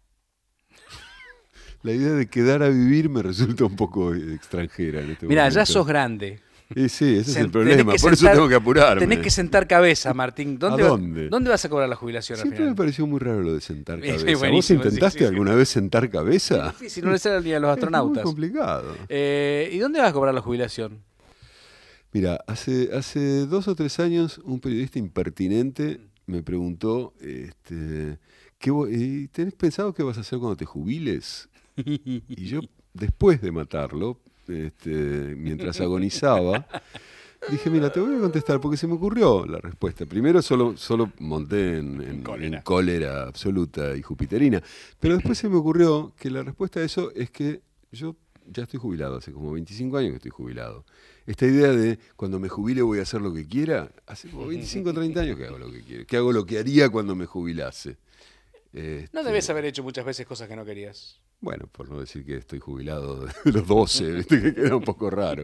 La idea de quedar a vivir me resulta un poco extranjera en este Mirá, momento. ya sos grande. Y sí, ese Sent- es el problema, por sentar, eso tengo que apurarme. Tenés que sentar cabeza, Martín. ¿Dónde ¿A dónde? Va, ¿Dónde vas a cobrar la jubilación Siempre al me final? pareció muy raro lo de sentar Es cabeza. ¿Vos buenísimo, intentaste sí, sí, alguna sí. vez sentar cabeza? Es difícil, no le sale ni a los astronautas. Es muy complicado. Eh, ¿Y dónde vas a cobrar la jubilación? Mira, hace, hace dos o tres años un periodista impertinente me preguntó, este, ¿qué vo- y ¿tenés pensado qué vas a hacer cuando te jubiles? Y yo, después de matarlo, este, mientras agonizaba, dije, mira, te voy a contestar porque se me ocurrió la respuesta. Primero solo, solo monté en, en, Cólera. en cólera absoluta y jupiterina, pero después se me ocurrió que la respuesta a eso es que yo ya estoy jubilado, hace como veinticinco años que estoy jubilado. Esta idea de cuando me jubile voy a hacer lo que quiera, hace como veinticinco o treinta años que hago lo que quiero, que hago lo que haría cuando me jubilase. Este, No debes haber hecho muchas veces cosas que no querías. Bueno, por no decir que estoy jubilado de los doce, ¿viste? Que queda un poco raro.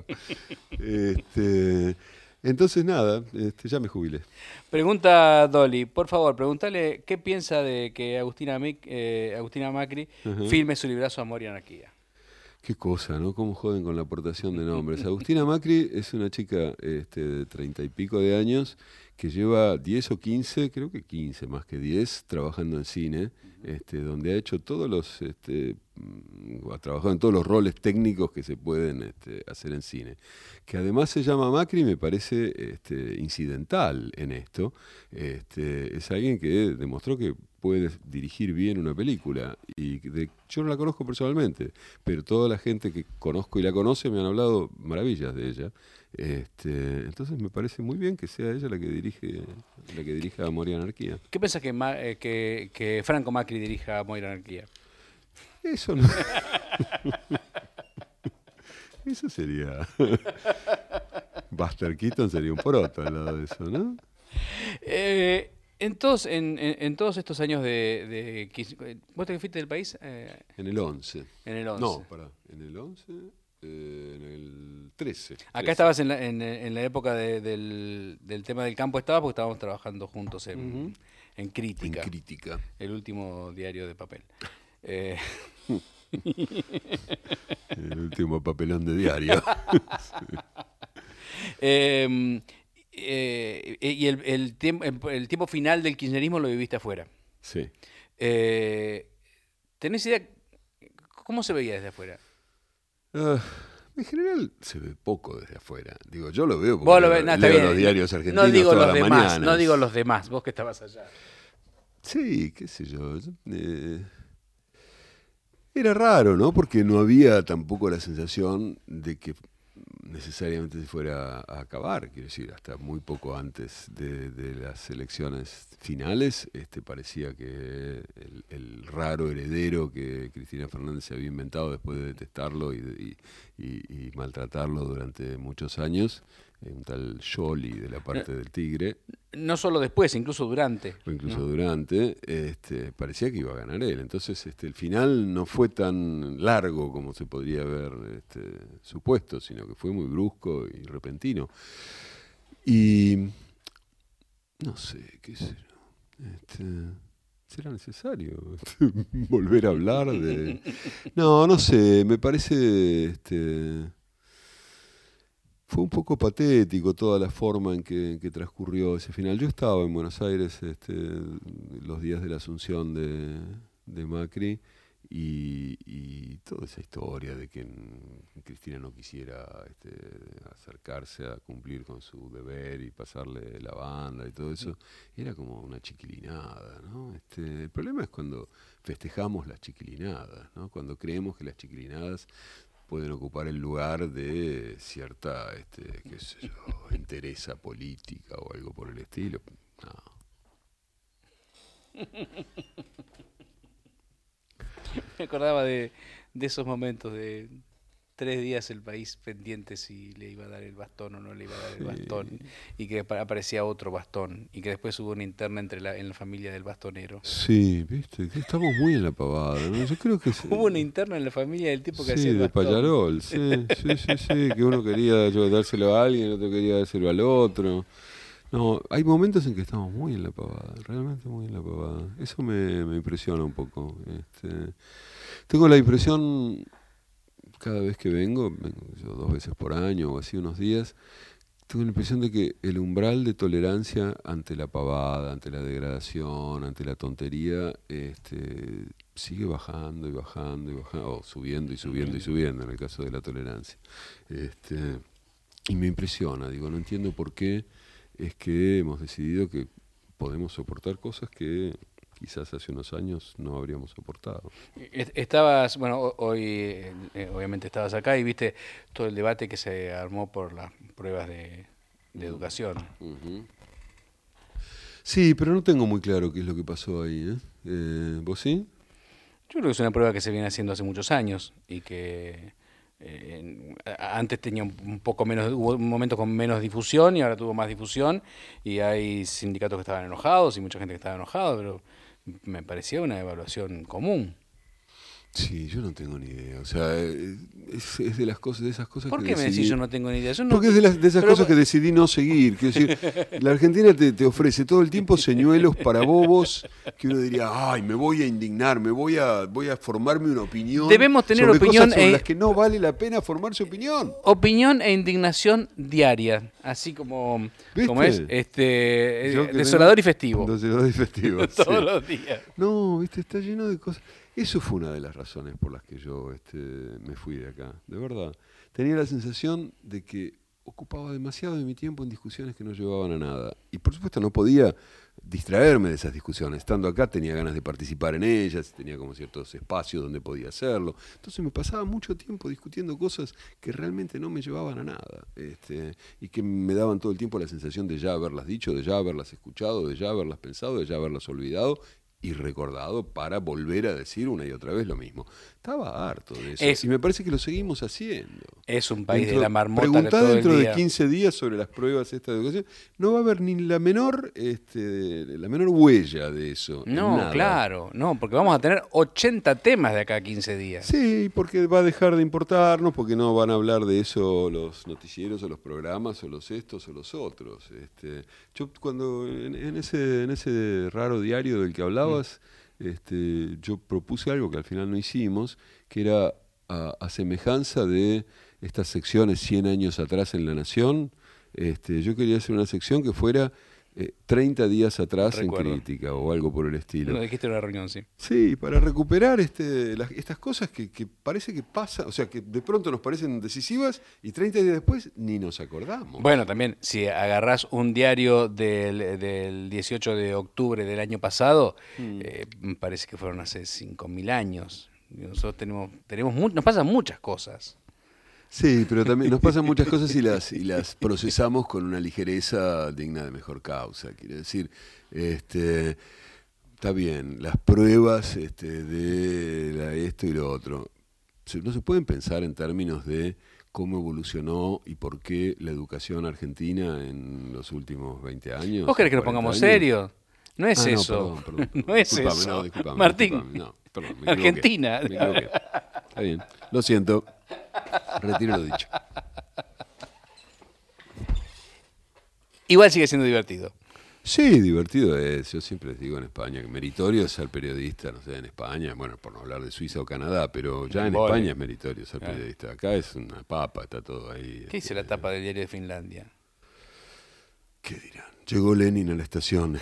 Este, entonces, nada, este, ya me jubilé. Pregunta Dolly, por favor, pregúntale qué piensa de que Agustina, Mic, eh, Agustina Macri Ajá. filme su librazo Amor y Anarquía. Qué cosa, ¿no? Cómo joden con la aportación de nombres. Agustina Macri es una chica este, de treinta y pico de años que lleva diez o quince, creo que quince más que diez, trabajando en cine, este, donde ha hecho todos los, este, mm, ha trabajado en todos los roles técnicos que se pueden este, hacer en cine. Que además se llama Macri, me parece este, incidental en esto. Este, es alguien que demostró que puede dirigir bien una película. Y de, yo no la conozco personalmente, pero toda la gente que conozco y la conoce me han hablado maravillas de ella. Este, entonces me parece muy bien que sea ella la que dirige la que dirija Amor y Anarquía. ¿Qué piensas que, Ma- eh, que, que Franco Macri dirija Amor y Anarquía? Eso no. Eso sería. Buster Keaton sería un poroto al lado de eso, ¿no? Eh, en, todos, en, en, en todos estos años de... de Kirchner- ¿Vos te fuiste del país? Eh, En el once. en el once. No, pará. En el once, eh, en el trece. Acá trece. estabas en la, en, en la época de- del, del tema del campo, estabas porque estábamos trabajando juntos en, Ujú. en En Crítica, crítica. el último diario de papel. Eh, El último papelón de diario. eh, eh, y el, el, tiemp- el- el tiempo final del kirchnerismo lo viviste afuera. Sí. Eh, ¿Tenés idea cómo se veía desde afuera? Ah, en general se ve poco desde afuera. Digo, yo lo veo porque Vos lo leo, ves, no, está leo bien. los diarios argentinos No digo todas los las demás, mañanas. no digo los demás, vos que estabas allá. Sí, qué sé yo. yo, eh, Era raro, ¿no? Porque no había tampoco la sensación de que necesariamente se fuera a acabar. Quiero decir, hasta muy poco antes de, de las elecciones finales, este, parecía que el, el raro heredero que Cristina Fernández se había inventado después de detestarlo y, y- y- y maltratarlo durante muchos años, eh, un tal Scioli de la parte del Tigre, No solo después, incluso durante. o incluso ¿no? durante, este, parecía que iba a ganar él. Entonces este, el final no fue tan largo como se podría haber este, supuesto, sino que fue muy brusco y repentino. Y no sé, qué sé yo. Este, ¿será necesario este, volver a hablar de...? No, no sé, me parece... Este, fue un poco patético toda la forma en que, en que transcurrió ese final. Yo estaba en Buenos Aires este, los días de la asunción de, de Macri y, y toda esa historia de que Cristina no quisiera este, acercarse a cumplir con su deber y pasarle la banda y todo eso, era como una chiquilinada, ¿no? Este, el problema es cuando festejamos las chiquilinadas, ¿no? Cuando creemos que las chiquilinadas pueden ocupar el lugar de cierta, este, qué sé yo, entereza política o algo por el estilo. No. Me acordaba de, de esos momentos de tres días el país pendiente si le iba a dar el bastón o no le iba a dar el Sí. bastón, y que aparecía otro bastón, y que después hubo una interna entre la, en la familia del bastonero. Sí, viste, que estamos muy en la pavada, ¿no? Yo creo que Hubo una interna en la familia del tipo que sí, hacía el de bastón. Pallarol, sí, sí, sí, sí, que uno quería yo, dárselo a alguien, el otro quería dárselo al otro. No, hay momentos en que estamos muy en la pavada, realmente muy en la pavada. Eso me, me impresiona un poco. Este, tengo la impresión, cada vez que vengo, vengo yo dos veces por año o así unos días, tengo la impresión de que el umbral de tolerancia ante la pavada, ante la degradación, ante la tontería, este, sigue bajando y bajando y bajando, o subiendo y subiendo y subiendo en el caso de la tolerancia. Este, y me impresiona, digo, no entiendo por qué es que hemos decidido que podemos soportar cosas que quizás hace unos años no habríamos soportado. Est- Estabas, bueno, ho- hoy eh, obviamente estabas acá y viste todo el debate que se armó por las pruebas de, de educación. Uh-huh. Sí, pero no tengo muy claro qué es lo que pasó ahí, ¿eh? Eh, ¿Vos sí? Yo creo que es una prueba que se viene haciendo hace muchos años y que eh, a- antes tenía un un poco menos, hubo un momento con menos difusión y ahora tuvo más difusión, y hay sindicatos que estaban enojados y mucha gente que estaba enojada, pero me parecía una evaluación común. Sí, yo no tengo ni idea. O sea, eh, es, es de las cosas, de esas cosas ¿Por que qué me decidí. decís yo no tengo ni idea? Yo no- Porque es de, las, de esas pero- cosas que decidí no seguir. Quiero decir, la Argentina te, te ofrece todo el tiempo señuelos para bobos que uno diría, ay, me voy a indignar, me voy a, voy a formarme una opinión. Debemos tener sobre opinión cosas sobre e- las que no vale la pena formarse opinión. Opinión e indignación diaria, así como, ¿Viste? como es este, eh, Yo que desolador tengo- y festivo. Desolador y festivo, Todos sí. los días. No, viste, está lleno de cosas. Eso fue una de las razones por las que yo este, me fui de acá, de verdad. Tenía la sensación de que ocupaba demasiado de mi tiempo en discusiones que no llevaban a nada. Y por supuesto no podía distraerme de esas discusiones. Estando acá tenía ganas de participar en ellas, tenía como ciertos espacios donde podía hacerlo. Entonces me pasaba mucho tiempo discutiendo cosas que realmente no me llevaban a nada. Este, y que me daban todo el tiempo la sensación de ya haberlas dicho, de ya haberlas escuchado, de ya haberlas pensado, de ya haberlas olvidado y recordado para volver a decir una y otra vez lo mismo. Estaba harto de eso. Es- y me parece que lo seguimos haciendo. Es un país Dentro- de la marmota de preguntá todo dentro el de día. quince días sobre las pruebas estas de educación, no va a haber ni la menor, este, la menor huella de eso. en No, nada. claro, no, porque vamos a tener ochenta temas de acá a quince días. Sí, porque va a dejar de importarnos, porque no van a hablar de eso los noticieros o los programas o los estos o los otros. Este, yo cuando en, en ese en ese raro diario del que hablabas, este, yo propuse algo que al final no hicimos, que era a, a semejanza de estas secciones cien años atrás en La Nación. Este, yo quería hacer una sección que fuera eh, treinta días atrás Recuerdo. en crítica o algo por el estilo. Lo dijiste en una reunión, sí. Sí, para recuperar este, las- estas cosas que, que parece que pasan, o sea, que de pronto nos parecen decisivas y treinta días después ni nos acordamos. Bueno, también, si agarrás un diario del, del dieciocho de octubre del año pasado, Mm. eh, me parece que fueron hace cinco mil años. Y nosotros tenemos, tenemos mu- nos pasan muchas cosas. Sí, pero también nos pasan muchas cosas y las, y las procesamos con una ligereza digna de mejor causa. Quiero decir, este, está bien, las pruebas este, de la- esto y lo otro, se- no se pueden pensar en términos de cómo evolucionó y por qué la educación argentina en los últimos veinte años. ¿Vos querés que nos cuarenta pongamos años. serios? No es Ah, no, eso. perdón, perdón, perdón. No es Disculpame, eso. no, disculpame, Martín, disculpame, no, perdón, me equivoqué, Argentina. me equivoqué. Está bien, lo siento. Retiro lo dicho. Igual sigue siendo divertido. Sí, divertido es. Yo siempre les digo en España que meritorio es ser periodista, no sé, en España, bueno, por no hablar de Suiza o Canadá, pero ya en Vole. España es meritorio ser Claro. periodista. Acá es una papa, está todo ahí. ¿Qué dice este, la tapa del diario de Finlandia? ¿Qué dirán? Llegó Lenin a la estación.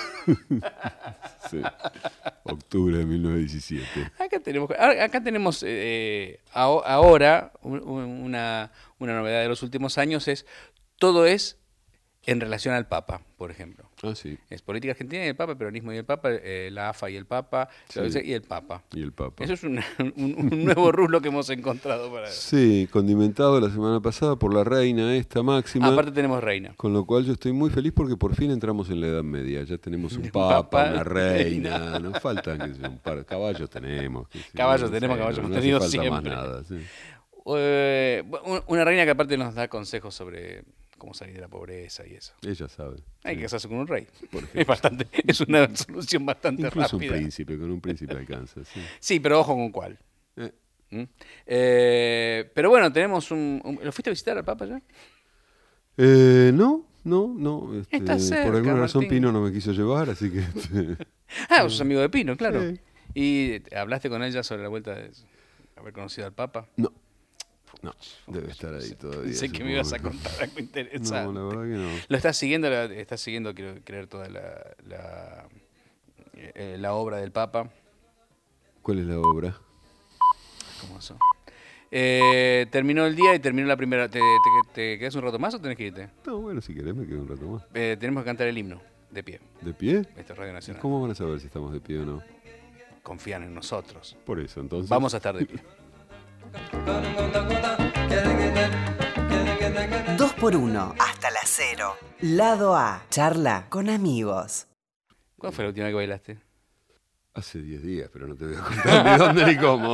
Sí. Octubre de mil novecientos diecisiete. Acá tenemos, acá tenemos eh, aho- ahora un- un- una, una novedad de los últimos años es todo es en relación al Papa, por ejemplo. Ah, sí. Es política argentina y el Papa, peronismo y el Papa, eh, la A F A y el Papa, Sí. y el Papa. Y el Papa. Eso es una- un, un nuevo rublo que hemos encontrado para... Sí, condimentado la semana pasada por la reina esta máxima. Ah, aparte tenemos reina. Con lo cual yo estoy muy feliz porque por fin entramos en la Edad Media. Ya tenemos un Un papa, papa, una reina. Nos faltan qué sé yo, un par de caballos tenemos. qué sé yo, Caballos no tenemos, sé, caballos no, hemos no hace tenido falta más siempre. nada. Sí. Eh, un- una reina que aparte nos da consejos sobre cómo salir de la pobreza y eso. Ella sabe. Hay sí. que casarse con un rey. Por Es bastante, es una solución bastante Incluso rápida. un príncipe, con un príncipe alcanza. Sí. Sí, pero ojo con cuál. Eh, ¿Mm? Eh, pero bueno, tenemos un, un- ¿Lo fuiste a visitar al Papa ya? eh, no, no, no. este, Está cerca, por alguna razón Martín. Pino no me quiso llevar, así que... este, Ah, vos sos amigo de Pino, claro. Sí. ¿Y hablaste con ella sobre la vuelta de haber conocido al Papa? no, no, debe estar ahí todavía. Pensé que me ibas a supongo. contar algo interesante. No, la verdad que no. Lo estás siguiendo, la- estás siguiendo, quiero creer, toda la, la, eh, la obra del Papa. ¿Cuál es la obra? ¿Cómo eso? Eh, terminó el día y terminó la primera. ¿Te, te, te quedas un rato más o tenés que irte? No, bueno, si querés me quedo un rato más. Eh, tenemos que cantar el himno, de pie. ¿De pie? Esta es Radio Nacional. ¿Cómo van a saber si estamos de pie o no? Confían en nosotros. Por eso, entonces... Vamos a estar de pie. dos por uno hasta las cero. Lado A. Charla con amigos. ¿Cuándo fue la última vez que bailaste? Hace diez días, pero no te voy a contar ni dónde ni cómo.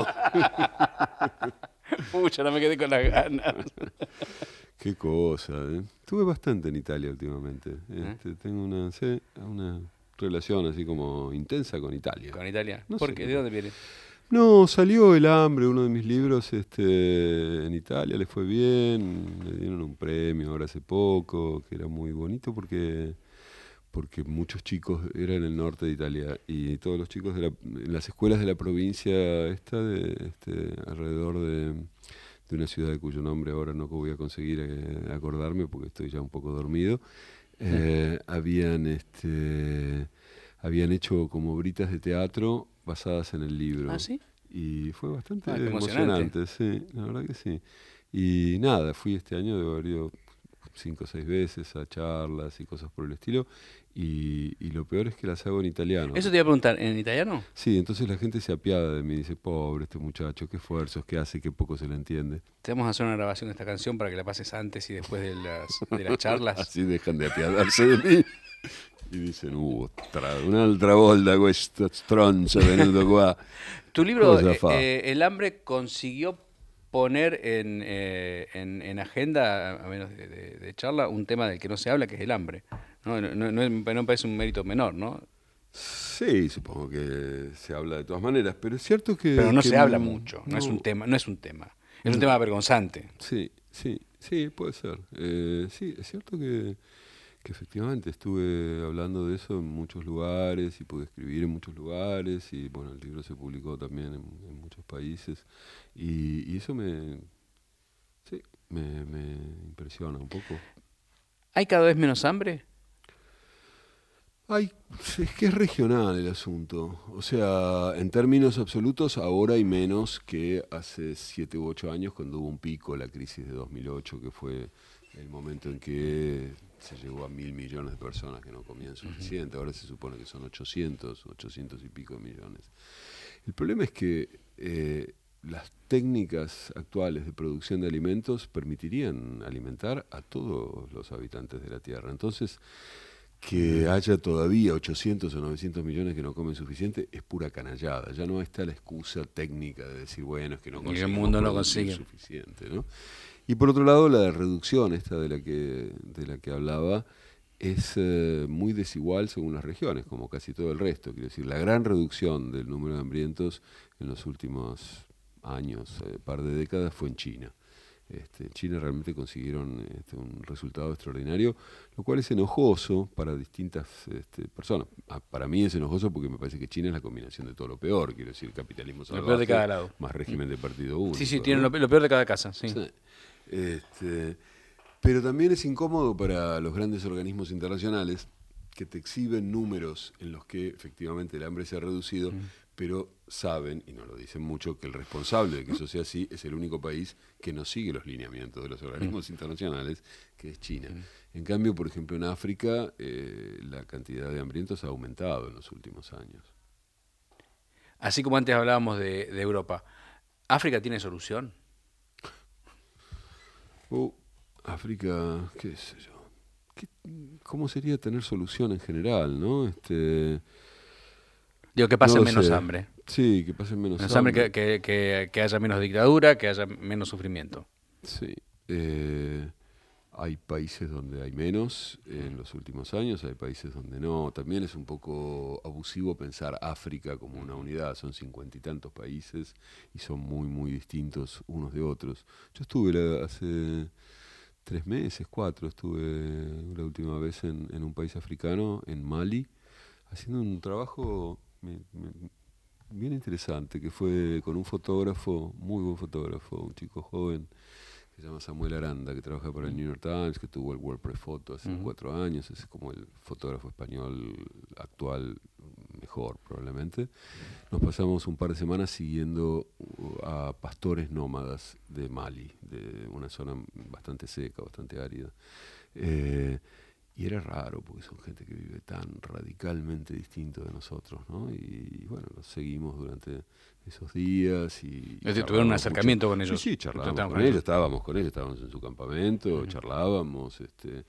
Pucha, no me quedé con las ganas. Qué cosa, ¿eh? Estuve bastante en Italia últimamente. ¿Eh? Este, tengo una, sí, una relación así como intensa con Italia. ¿Con Italia? No ¿Por sé. qué? ¿De dónde viene? No, salió El Hambre, uno de mis libros, este, en Italia, le fue bien, le dieron un premio ahora hace poco, que era muy bonito porque, porque muchos chicos, era en el norte de Italia, y todos los chicos de la, en las escuelas de la provincia esta, de, este, alrededor de, de una ciudad cuyo nombre ahora no voy a conseguir eh, acordarme porque estoy ya un poco dormido, eh, habían, este, habían hecho como britas de teatro basadas en el libro. ¿Ah, sí? Y fue bastante Ah, qué emocionante. emocionante, sí, la verdad que sí. Y nada, fui este año, debo haber ido cinco o seis veces a charlas y cosas por el estilo, y, y lo peor es que las hago en italiano. Eso te iba a preguntar, ¿en italiano? Sí, entonces la gente se apiada de mí, dice, pobre este muchacho, qué esfuerzos, qué hace, qué poco se le entiende. Te vamos a hacer una grabación de esta canción para que la pases antes y después de las, de las charlas. Así dejan de apiadarse de mí. Y dicen, uh, otra, un'altra volta questo stronzo venuto qua. Tu libro, Cosa eh, fa? eh, El Hambre, consiguió poner en, eh, en, en agenda, a menos de, de- de charla, un tema del que no se habla, que es el hambre. No, no, no, no es- no me parece un mérito menor, ¿no? Sí, supongo que se habla de todas maneras, pero es cierto que... Pero no que se habla mucho, no, es un no. tema, no es un tema. Es un tema avergonzante. Sí, sí, sí, puede ser. Eh, sí, es cierto que, que efectivamente estuve hablando de eso en muchos lugares y pude escribir en muchos lugares y bueno, el libro se publicó también en, en muchos países y, y eso me, sí, me, me impresiona un poco. ¿Hay cada vez menos hambre? Ay, es que es regional el asunto. O sea, en términos absolutos, ahora hay menos que hace siete u ocho años, cuando hubo un pico, la crisis de dos mil ocho, que fue el momento en que se llegó a mil millones de personas que no comían suficiente. Ahora se supone que son ochocientos, ochocientos y pico millones. El problema es que eh, las técnicas actuales de producción de alimentos permitirían alimentar a todos los habitantes de la Tierra. Entonces, que haya todavía ochocientos o novecientos millones que no comen suficiente es pura canallada. Ya no está la excusa técnica de decir, bueno, es que no Y el conseguimos mundo no producir consigue. suficiente, ¿no? Y por otro lado, la reducción esta de la que, de la que hablaba es eh, muy desigual según las regiones, como casi todo el resto. Quiero decir, la gran reducción del número de hambrientos en los últimos años, eh, par de décadas, fue en China. Este, en China realmente consiguieron este, un resultado extraordinario, lo cual es enojoso para distintas este, personas. Ah, para mí es enojoso porque me parece que China es la combinación de todo lo peor, quiero decir, capitalismo salvaje, Lo peor de cada lado. más régimen de partido único. Sí, sí, ¿no? tienen lo, lo peor de cada casa, sí. Sí. Este, pero también es incómodo para los grandes organismos internacionales que te exhiben números en los que efectivamente el hambre se ha reducido, mm. pero saben, y no lo dicen mucho, que el responsable de que eso sea así es el único país que no sigue los lineamientos de los organismos mm. internacionales, que es China. Mm. En cambio, por ejemplo, en África, eh, la cantidad de hambrientos ha aumentado en los últimos años. Así como antes hablábamos de, de Europa, ¿África tiene solución? Oh, África, qué sé yo. ¿Qué, ¿Cómo sería tener solución en general, no? Este, Digo, que pasen no menos sé. hambre. Sí, que pasen menos, menos hambre. hambre, que, que, que, que haya menos dictadura, que haya menos sufrimiento. Sí. Eh, hay países donde hay menos en los últimos años, hay países donde no. También es un poco abusivo pensar África como una unidad. Son cincuenta y tantos países y son muy, muy distintos unos de otros. Yo estuve la, hace... tres meses, cuatro, estuve la última vez en, en un país africano, en Mali, haciendo un trabajo me, me, bien interesante, que fue con un fotógrafo, muy buen fotógrafo, un chico joven, que se llama Samuel Aranda, que trabaja para el New York Times, que tuvo el World Press Photo hace uh-huh. cuatro años, es como el fotógrafo español actual mejor probablemente. Nos pasamos un par de semanas siguiendo a pastores nómadas de Mali, de una zona bastante seca, bastante árida. Eh, y era raro, porque son gente que vive tan radicalmente distinto de nosotros, ¿no? Y, y bueno, los seguimos durante esos días. Y, y ¿Tuvieron un acercamiento mucho. con ellos? Sí, sí, charlábamos con, con ellos, ellos, estábamos con ellos, estábamos en su campamento, uh-huh. charlábamos, este...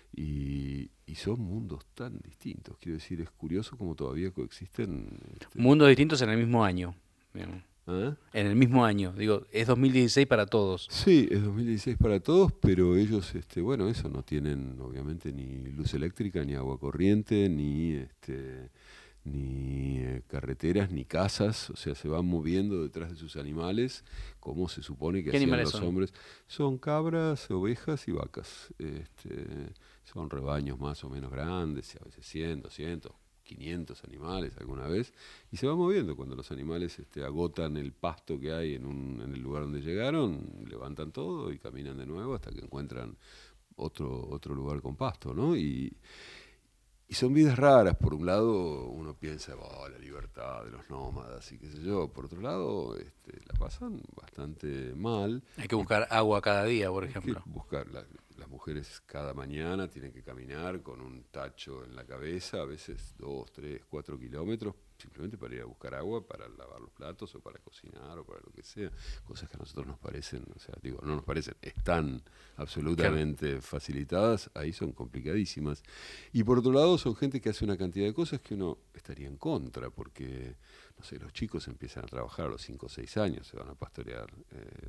Y, y son mundos tan distintos, quiero decir, es curioso cómo todavía coexisten. Este... Mundos distintos en el mismo año. Bien. ¿Ah? En el mismo año, digo, es dos mil dieciséis para todos. Sí, es dos mil dieciséis para todos, pero ellos, este, bueno, eso, no tienen obviamente ni luz eléctrica, ni agua corriente, ni este, ni eh, carreteras, ni casas, o sea, se van moviendo detrás de sus animales, como se supone que hacían los son? hombres. Son cabras, ovejas y vacas. Este, son rebaños más o menos grandes, a veces cien, doscientos, quinientos animales alguna vez, y se van moviendo. Cuando los animales este, agotan el pasto que hay en, un, en el lugar donde llegaron, levantan todo y caminan de nuevo hasta que encuentran otro, otro lugar con pasto, ¿no? Y, y son vidas raras. Por un lado uno piensa, oh, la libertad de los nómadas y qué sé yo. Por otro lado, este, la pasan bastante mal. Hay que buscar agua cada día, por ejemplo. Hay que buscar la, las mujeres cada mañana tienen que caminar con un tacho en la cabeza, a veces dos, tres, cuatro kilómetros, simplemente para ir a buscar agua, para lavar los platos o para cocinar o para lo que sea. Cosas que a nosotros nos parecen, o sea, digo, no nos parecen, están absolutamente claro. facilitadas, ahí son complicadísimas. Y por otro lado son gente que hace una cantidad de cosas que uno estaría en contra, porque, no sé, los chicos empiezan a trabajar a los cinco o seis años, se van a pastorear eh,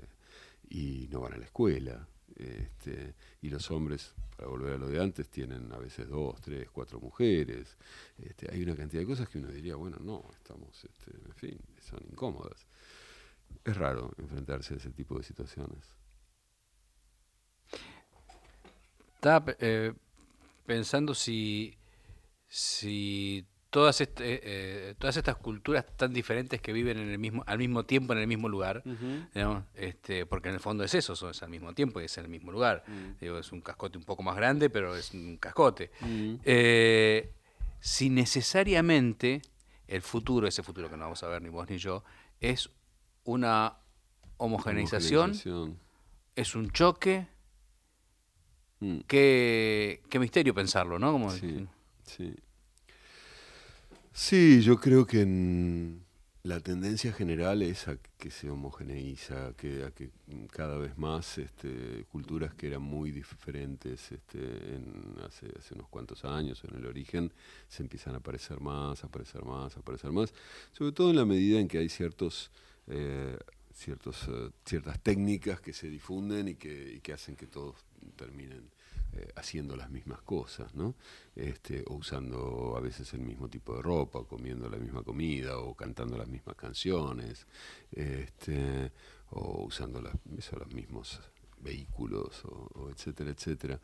y no van a la escuela. Este, y los hombres, para volver a lo de antes, tienen a veces dos, tres, cuatro mujeres. Este, hay una cantidad de cosas que uno diría, bueno, no, estamos, este, en fin, son incómodas. Es raro enfrentarse a ese tipo de situaciones. Estaba eh, pensando si, si todas, este, eh, todas estas culturas tan diferentes que viven en el mismo, al mismo tiempo en el mismo lugar, uh-huh. digamos, este, porque en el fondo es eso, son, es al mismo tiempo y es en el mismo lugar. Uh-huh. Digo, es un cascote un poco más grande, pero es un cascote. Uh-huh. Eh, si necesariamente el futuro, ese futuro que no vamos a ver ni vos ni yo, es una homogeneización, homogeneización. Es un choque. Mm. Qué, qué misterio pensarlo, ¿no? Como sí, sí. Sí, yo creo que en la tendencia general es a que se homogeneiza, que, a que cada vez más este, culturas que eran muy diferentes este, en hace, hace unos cuantos años en el origen se empiezan a aparecer más, a aparecer más, a aparecer más, sobre todo en la medida en que hay ciertos... Eh, Ciertos, uh, ciertas técnicas que se difunden y que, y que hacen que todos terminen eh, haciendo las mismas cosas, ¿no? Este, o usando a veces el mismo tipo de ropa, o comiendo la misma comida, o cantando las mismas canciones, este, o usando las, eso, los mismos vehículos, o, o etcétera, etcétera.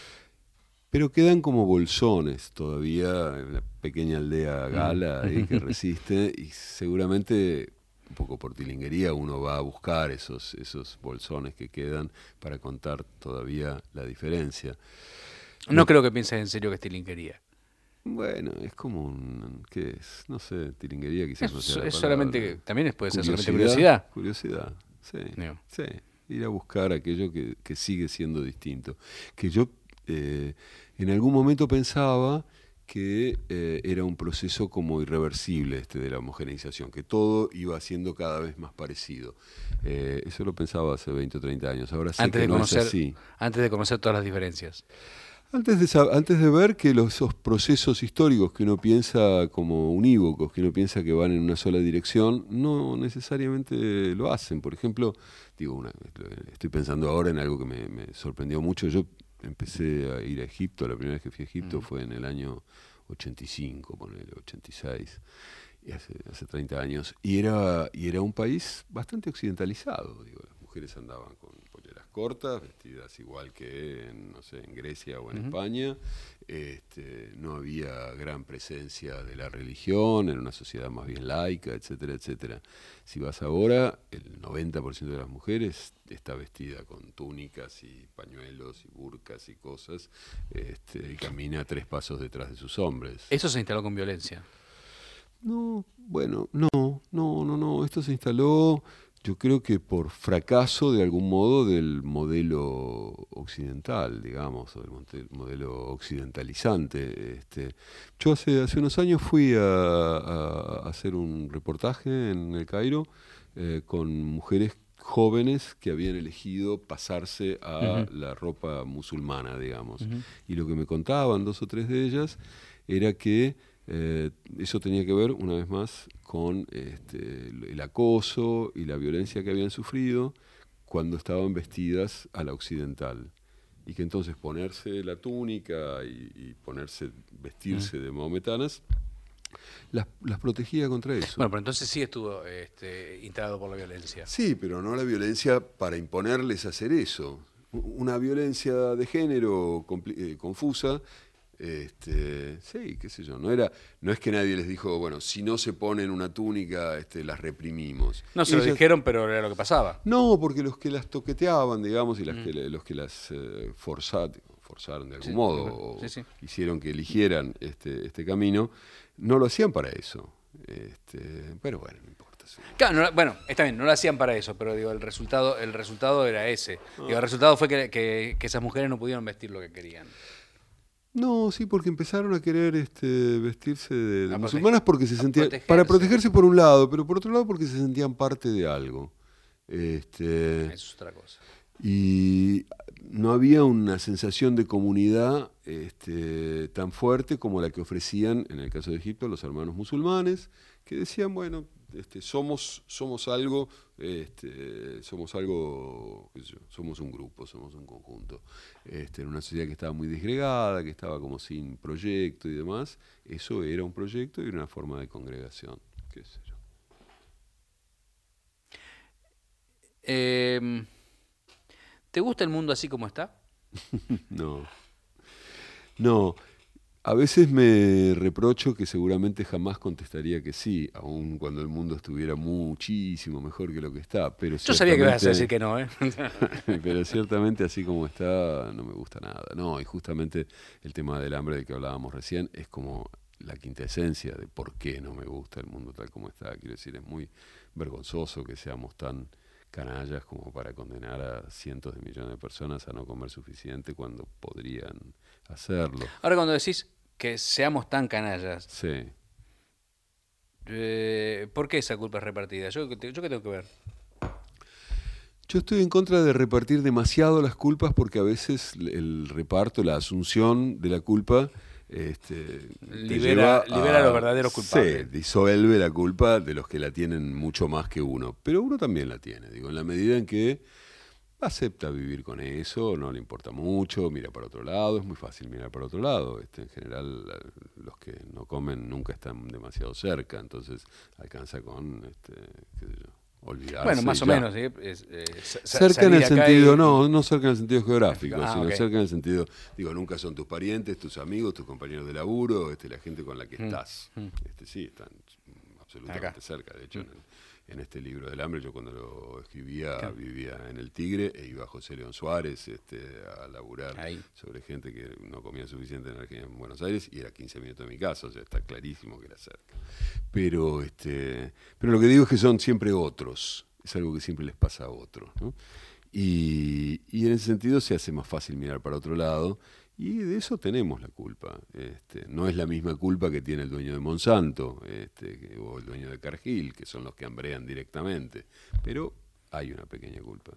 Pero quedan como bolsones todavía en la pequeña aldea gala ahí que resiste, y seguramente un poco por tilinguería uno va a buscar esos, esos bolsones que quedan para contar todavía la diferencia. No no creo que pienses en serio que es tilinguería. Bueno, es como un, ¿qué es? No sé, tilinguería quizás Es, no sea la es palabra. solamente, también puede ser solamente curiosidad. Curiosidad, sí, No. sí. Ir a buscar aquello que, que sigue siendo distinto. Que yo eh, en algún momento pensaba que eh, era un proceso como irreversible este de la homogeneización, que todo iba siendo cada vez más parecido. Eh, eso lo pensaba hace veinte o treinta años. Ahora sé Antes que de no conocer, es así. antes de conocer todas las diferencias. Antes de, sab- antes de ver que los, esos procesos históricos que uno piensa como unívocos, que uno piensa que van en una sola dirección, no necesariamente lo hacen. Por ejemplo, digo, una, estoy pensando ahora en algo que me, me sorprendió mucho. Yo empecé a ir a Egipto, la primera vez que fui a Egipto uh-huh. fue en el año ochenta y cinco, ponele, ochenta y seis, y hace, hace treinta años, y era, y era un país bastante occidentalizado. Digo, las mujeres andaban con polleras cortas, vestidas igual que en, no sé, en Grecia o en uh-huh. España. Este, no había gran presencia de la religión, era una sociedad más bien laica, etcétera, etcétera. Si vas ahora, el noventa por ciento de las mujeres está vestida con túnicas y pañuelos y burkas y cosas, este, y camina tres pasos detrás de sus hombres. ¿Eso se instaló con violencia? No, bueno, no, no, no, no. Esto se instaló, yo creo que por fracaso de algún modo del modelo occidental, digamos, o del modelo occidentalizante. Este, yo hace, hace unos años fui a, a, a hacer un reportaje en El Cairo eh, con mujeres jóvenes que habían elegido pasarse a uh-huh. la ropa musulmana, digamos. Uh-huh. Y lo que me contaban dos o tres de ellas era que Eh, eso tenía que ver, una vez más, con este, el acoso y la violencia que habían sufrido cuando estaban vestidas a la occidental. Y que entonces ponerse la túnica y, y ponerse, vestirse mm. de mahometanas, las, las protegía contra eso. Bueno, pero entonces sí estuvo este, instalado por la violencia. Sí, pero no la violencia para imponerles hacer eso. Una violencia de género compl- eh, confusa. Este, sí, qué sé yo, no era, no es que nadie les dijo, bueno, si no se ponen una túnica, este, las reprimimos. No se Ellas, lo dijeron, pero era lo que pasaba. No, porque los que las toqueteaban, digamos, y las mm. que, los que las eh, forzaron, forzaron de algún sí, modo, o sí, sí. hicieron que eligieran este, este camino, no lo hacían para eso. Este, pero bueno, no importa. Sí. Claro, no, bueno, está bien, no lo hacían para eso, pero digo, el resultado, el resultado era ese. Ah. Digo, el resultado fue que, que, que esas mujeres no pudieron vestir lo que querían. No, sí, porque empezaron a querer este, vestirse de, de musulmanas porque se sentían protegerse. para protegerse por un lado, pero por otro lado porque se sentían parte de algo. Este, Eso es otra cosa. Y no había una sensación de comunidad este, tan fuerte como la que ofrecían, en el caso de Egipto, los hermanos musulmanes, que decían, bueno, este, somos, somos algo, este, somos algo, qué sé yo, somos un grupo, somos un conjunto. Este, en una sociedad que estaba muy disgregada, que estaba como sin proyecto y demás, eso era un proyecto y era una forma de congregación, qué sé yo. Eh, ¿Te gusta el mundo así como está? No, no. A veces me reprocho que seguramente jamás contestaría que sí, aun cuando el mundo estuviera muchísimo mejor que lo que está. Pero yo sabía que ibas a decir que no, ¿eh? Pero ciertamente así como está no me gusta nada. No, y justamente el tema del hambre del que hablábamos recién es como la quinta esencia de por qué no me gusta el mundo tal como está. Quiero decir, es muy vergonzoso que seamos tan canallas como para condenar a cientos de millones de personas a no comer suficiente cuando podrían hacerlo. Ahora cuando decís que seamos tan canallas, sí. eh, ¿por qué esa culpa es repartida? ¿Yo, yo qué tengo que ver? Yo estoy en contra de repartir demasiado las culpas porque a veces el reparto, la asunción de la culpa este, libera, libera a los verdaderos culpables. Sí, disuelve la culpa de los que la tienen mucho más que uno. Pero uno también la tiene, digo, en la medida en que acepta vivir con eso, no le importa mucho, mira para otro lado, es muy fácil mirar para otro lado. Este, en general, los que no comen nunca están demasiado cerca, entonces alcanza con, este, qué sé yo, olvidarse. Bueno, más o ya. menos. ¿eh? Es, eh, sa- Cerca en salir el acá sentido, y- no, no cerca en el sentido geográfico, Ah, sino ok. cerca en el sentido, digo, nunca son tus parientes, tus amigos, tus compañeros de laburo, este, la gente con la que estás. Este, sí, están absolutamente Acá. cerca. De hecho, en, el- en este libro del hambre, yo cuando lo escribía Claro. vivía en el Tigre e iba a José León Suárez este, a laburar Ahí. sobre gente que no comía suficiente en Argentina, en Buenos Aires, y era quince minutos de mi casa, o sea, está clarísimo que era cerca. Pero, este, pero lo que digo es que son siempre otros, es algo que siempre les pasa a otros, ¿no? Y, y en ese sentido se hace más fácil mirar para otro lado, y de eso tenemos la culpa. Este, no es la misma culpa que tiene el dueño de Monsanto este, que- o el dueño de Cargill, que son los que hambrean directamente, pero hay una pequeña culpa.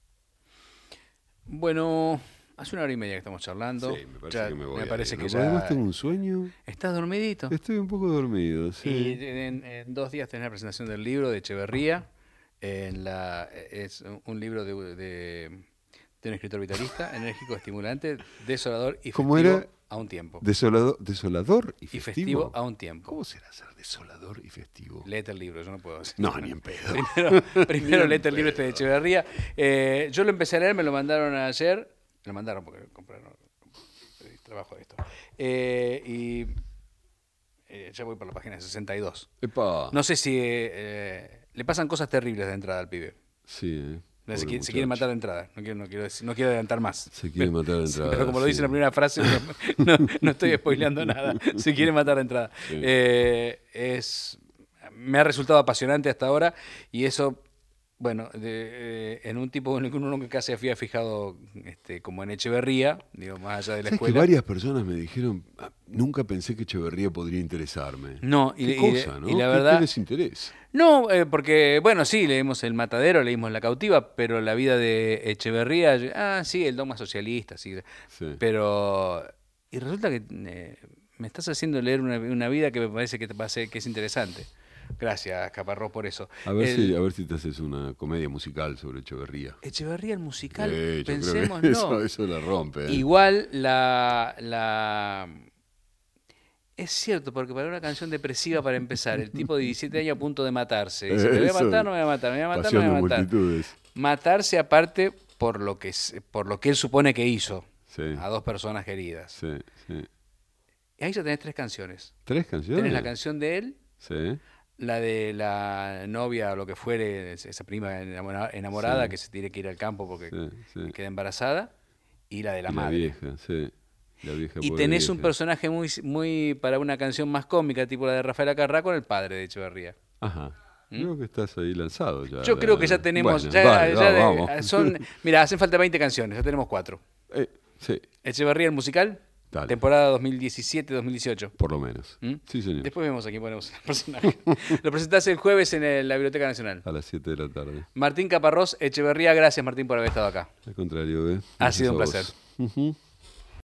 Bueno, hace una hora y media que estamos charlando. Sí, me parece Ya que me voy a parece ir, que ¿no? ya... Porque además tengo un sueño. ¿Estás dormidito? Estoy un poco dormido, sí. Y en, en dos días tenés la presentación del libro de Echeverría. En la, es un libro de, de, de un escritor vitalista, enérgico, estimulante, desolador y ¿Cómo festivo era? a un tiempo. Desolador, desolador y Y festivo. festivo a un tiempo. ¿Cómo será ser desolador y festivo? Léete el libro, yo no puedo decir. No, ni en pedo. Primero, primero léete el libro este de Echeverría. Eh, yo lo empecé a leer, me lo mandaron ayer. Me lo mandaron porque compraron eh, trabajo de esto. Eh, y eh, ya voy por la página sesenta y dos. Epa. No sé si eh, eh, le pasan cosas terribles de entrada al pibe. Sí, eh. Se, Pobre quiere, se quiere muchacho. matar de entrada. No quiero, no quiero, decir- no quiero adelantar más. Se quiere matar de entrada, Pero como lo dice sí. en la primera frase, no, no- no estoy spoileando nada. Se quiere matar de entrada. Sí. Eh, es, me ha resultado apasionante hasta ahora y eso, bueno, de, eh, en un tipo en el que uno nunca se había fijado este, como en Echeverría, digo, más allá de la ¿Sabes que escuela. varias personas me dijeron, "Ah, nunca pensé que Echeverría podría interesarme"? No, y, Qué y- cosa, ¿no? y la ¿Qué- verdad... ¿Qué les interesa? No, eh, porque, bueno, sí, leímos El Matadero, leímos La Cautiva, pero la vida de Echeverría, yo- ah, sí, el dogma socialista, sí, Sí. pero... Y resulta que eh, me estás haciendo leer una, una vida que me parece que, te va a ser- que es interesante. Gracias, Caparrós, por eso. A ver, El- si, a ver si te haces una comedia musical sobre Echeverría. Echeverría, el musical, Eh, yo creo que pensemos, no. eso, eso la rompe. ¿eh? Igual la, la... Es cierto, porque para una canción depresiva para empezar, el tipo de diecisiete años a punto de matarse. Dice, me voy a Eso. matar, no me voy a matar, me voy a matar, no Pasión me de voy a matar. multitudes. Matarse aparte por lo que s- por lo que él supone que hizo Sí, a dos personas queridas. sí, sí. Y ahí ya tenés tres canciones. ¿Tres canciones? Tenés la canción de él, Sí. la de la novia o lo que fuere, es- esa prima enamora- enamorada Sí. que se tiene que ir al campo porque Sí, sí. queda embarazada, y la de la Y madre. vieja, sí. La vieja Y pobre tenés un vieja. personaje muy, muy para una canción más cómica, tipo la de Rafael Acarrá, con el padre de Echeverría. Ajá. Creo que estás ahí lanzado ya. ¿Mm? Yo creo que ya tenemos, Bueno, ya, vale, ya va- de- vamos. son, mira, hacen falta veinte canciones, ya tenemos cuatro. Eh, sí, Echeverría, el musical, Dale. temporada dos mil diecisiete dos mil dieciocho. por lo menos. ¿Mm? Sí, señor. Después vemos a quién ponemos el personaje. Lo presentás el jueves en el- la Biblioteca Nacional. A las siete de la tarde. Martín Caparrós, Echeverría, gracias Martín por haber estado acá. Al contrario, ¿eh? Ha sido un Gracias a placer. vos. Ujú.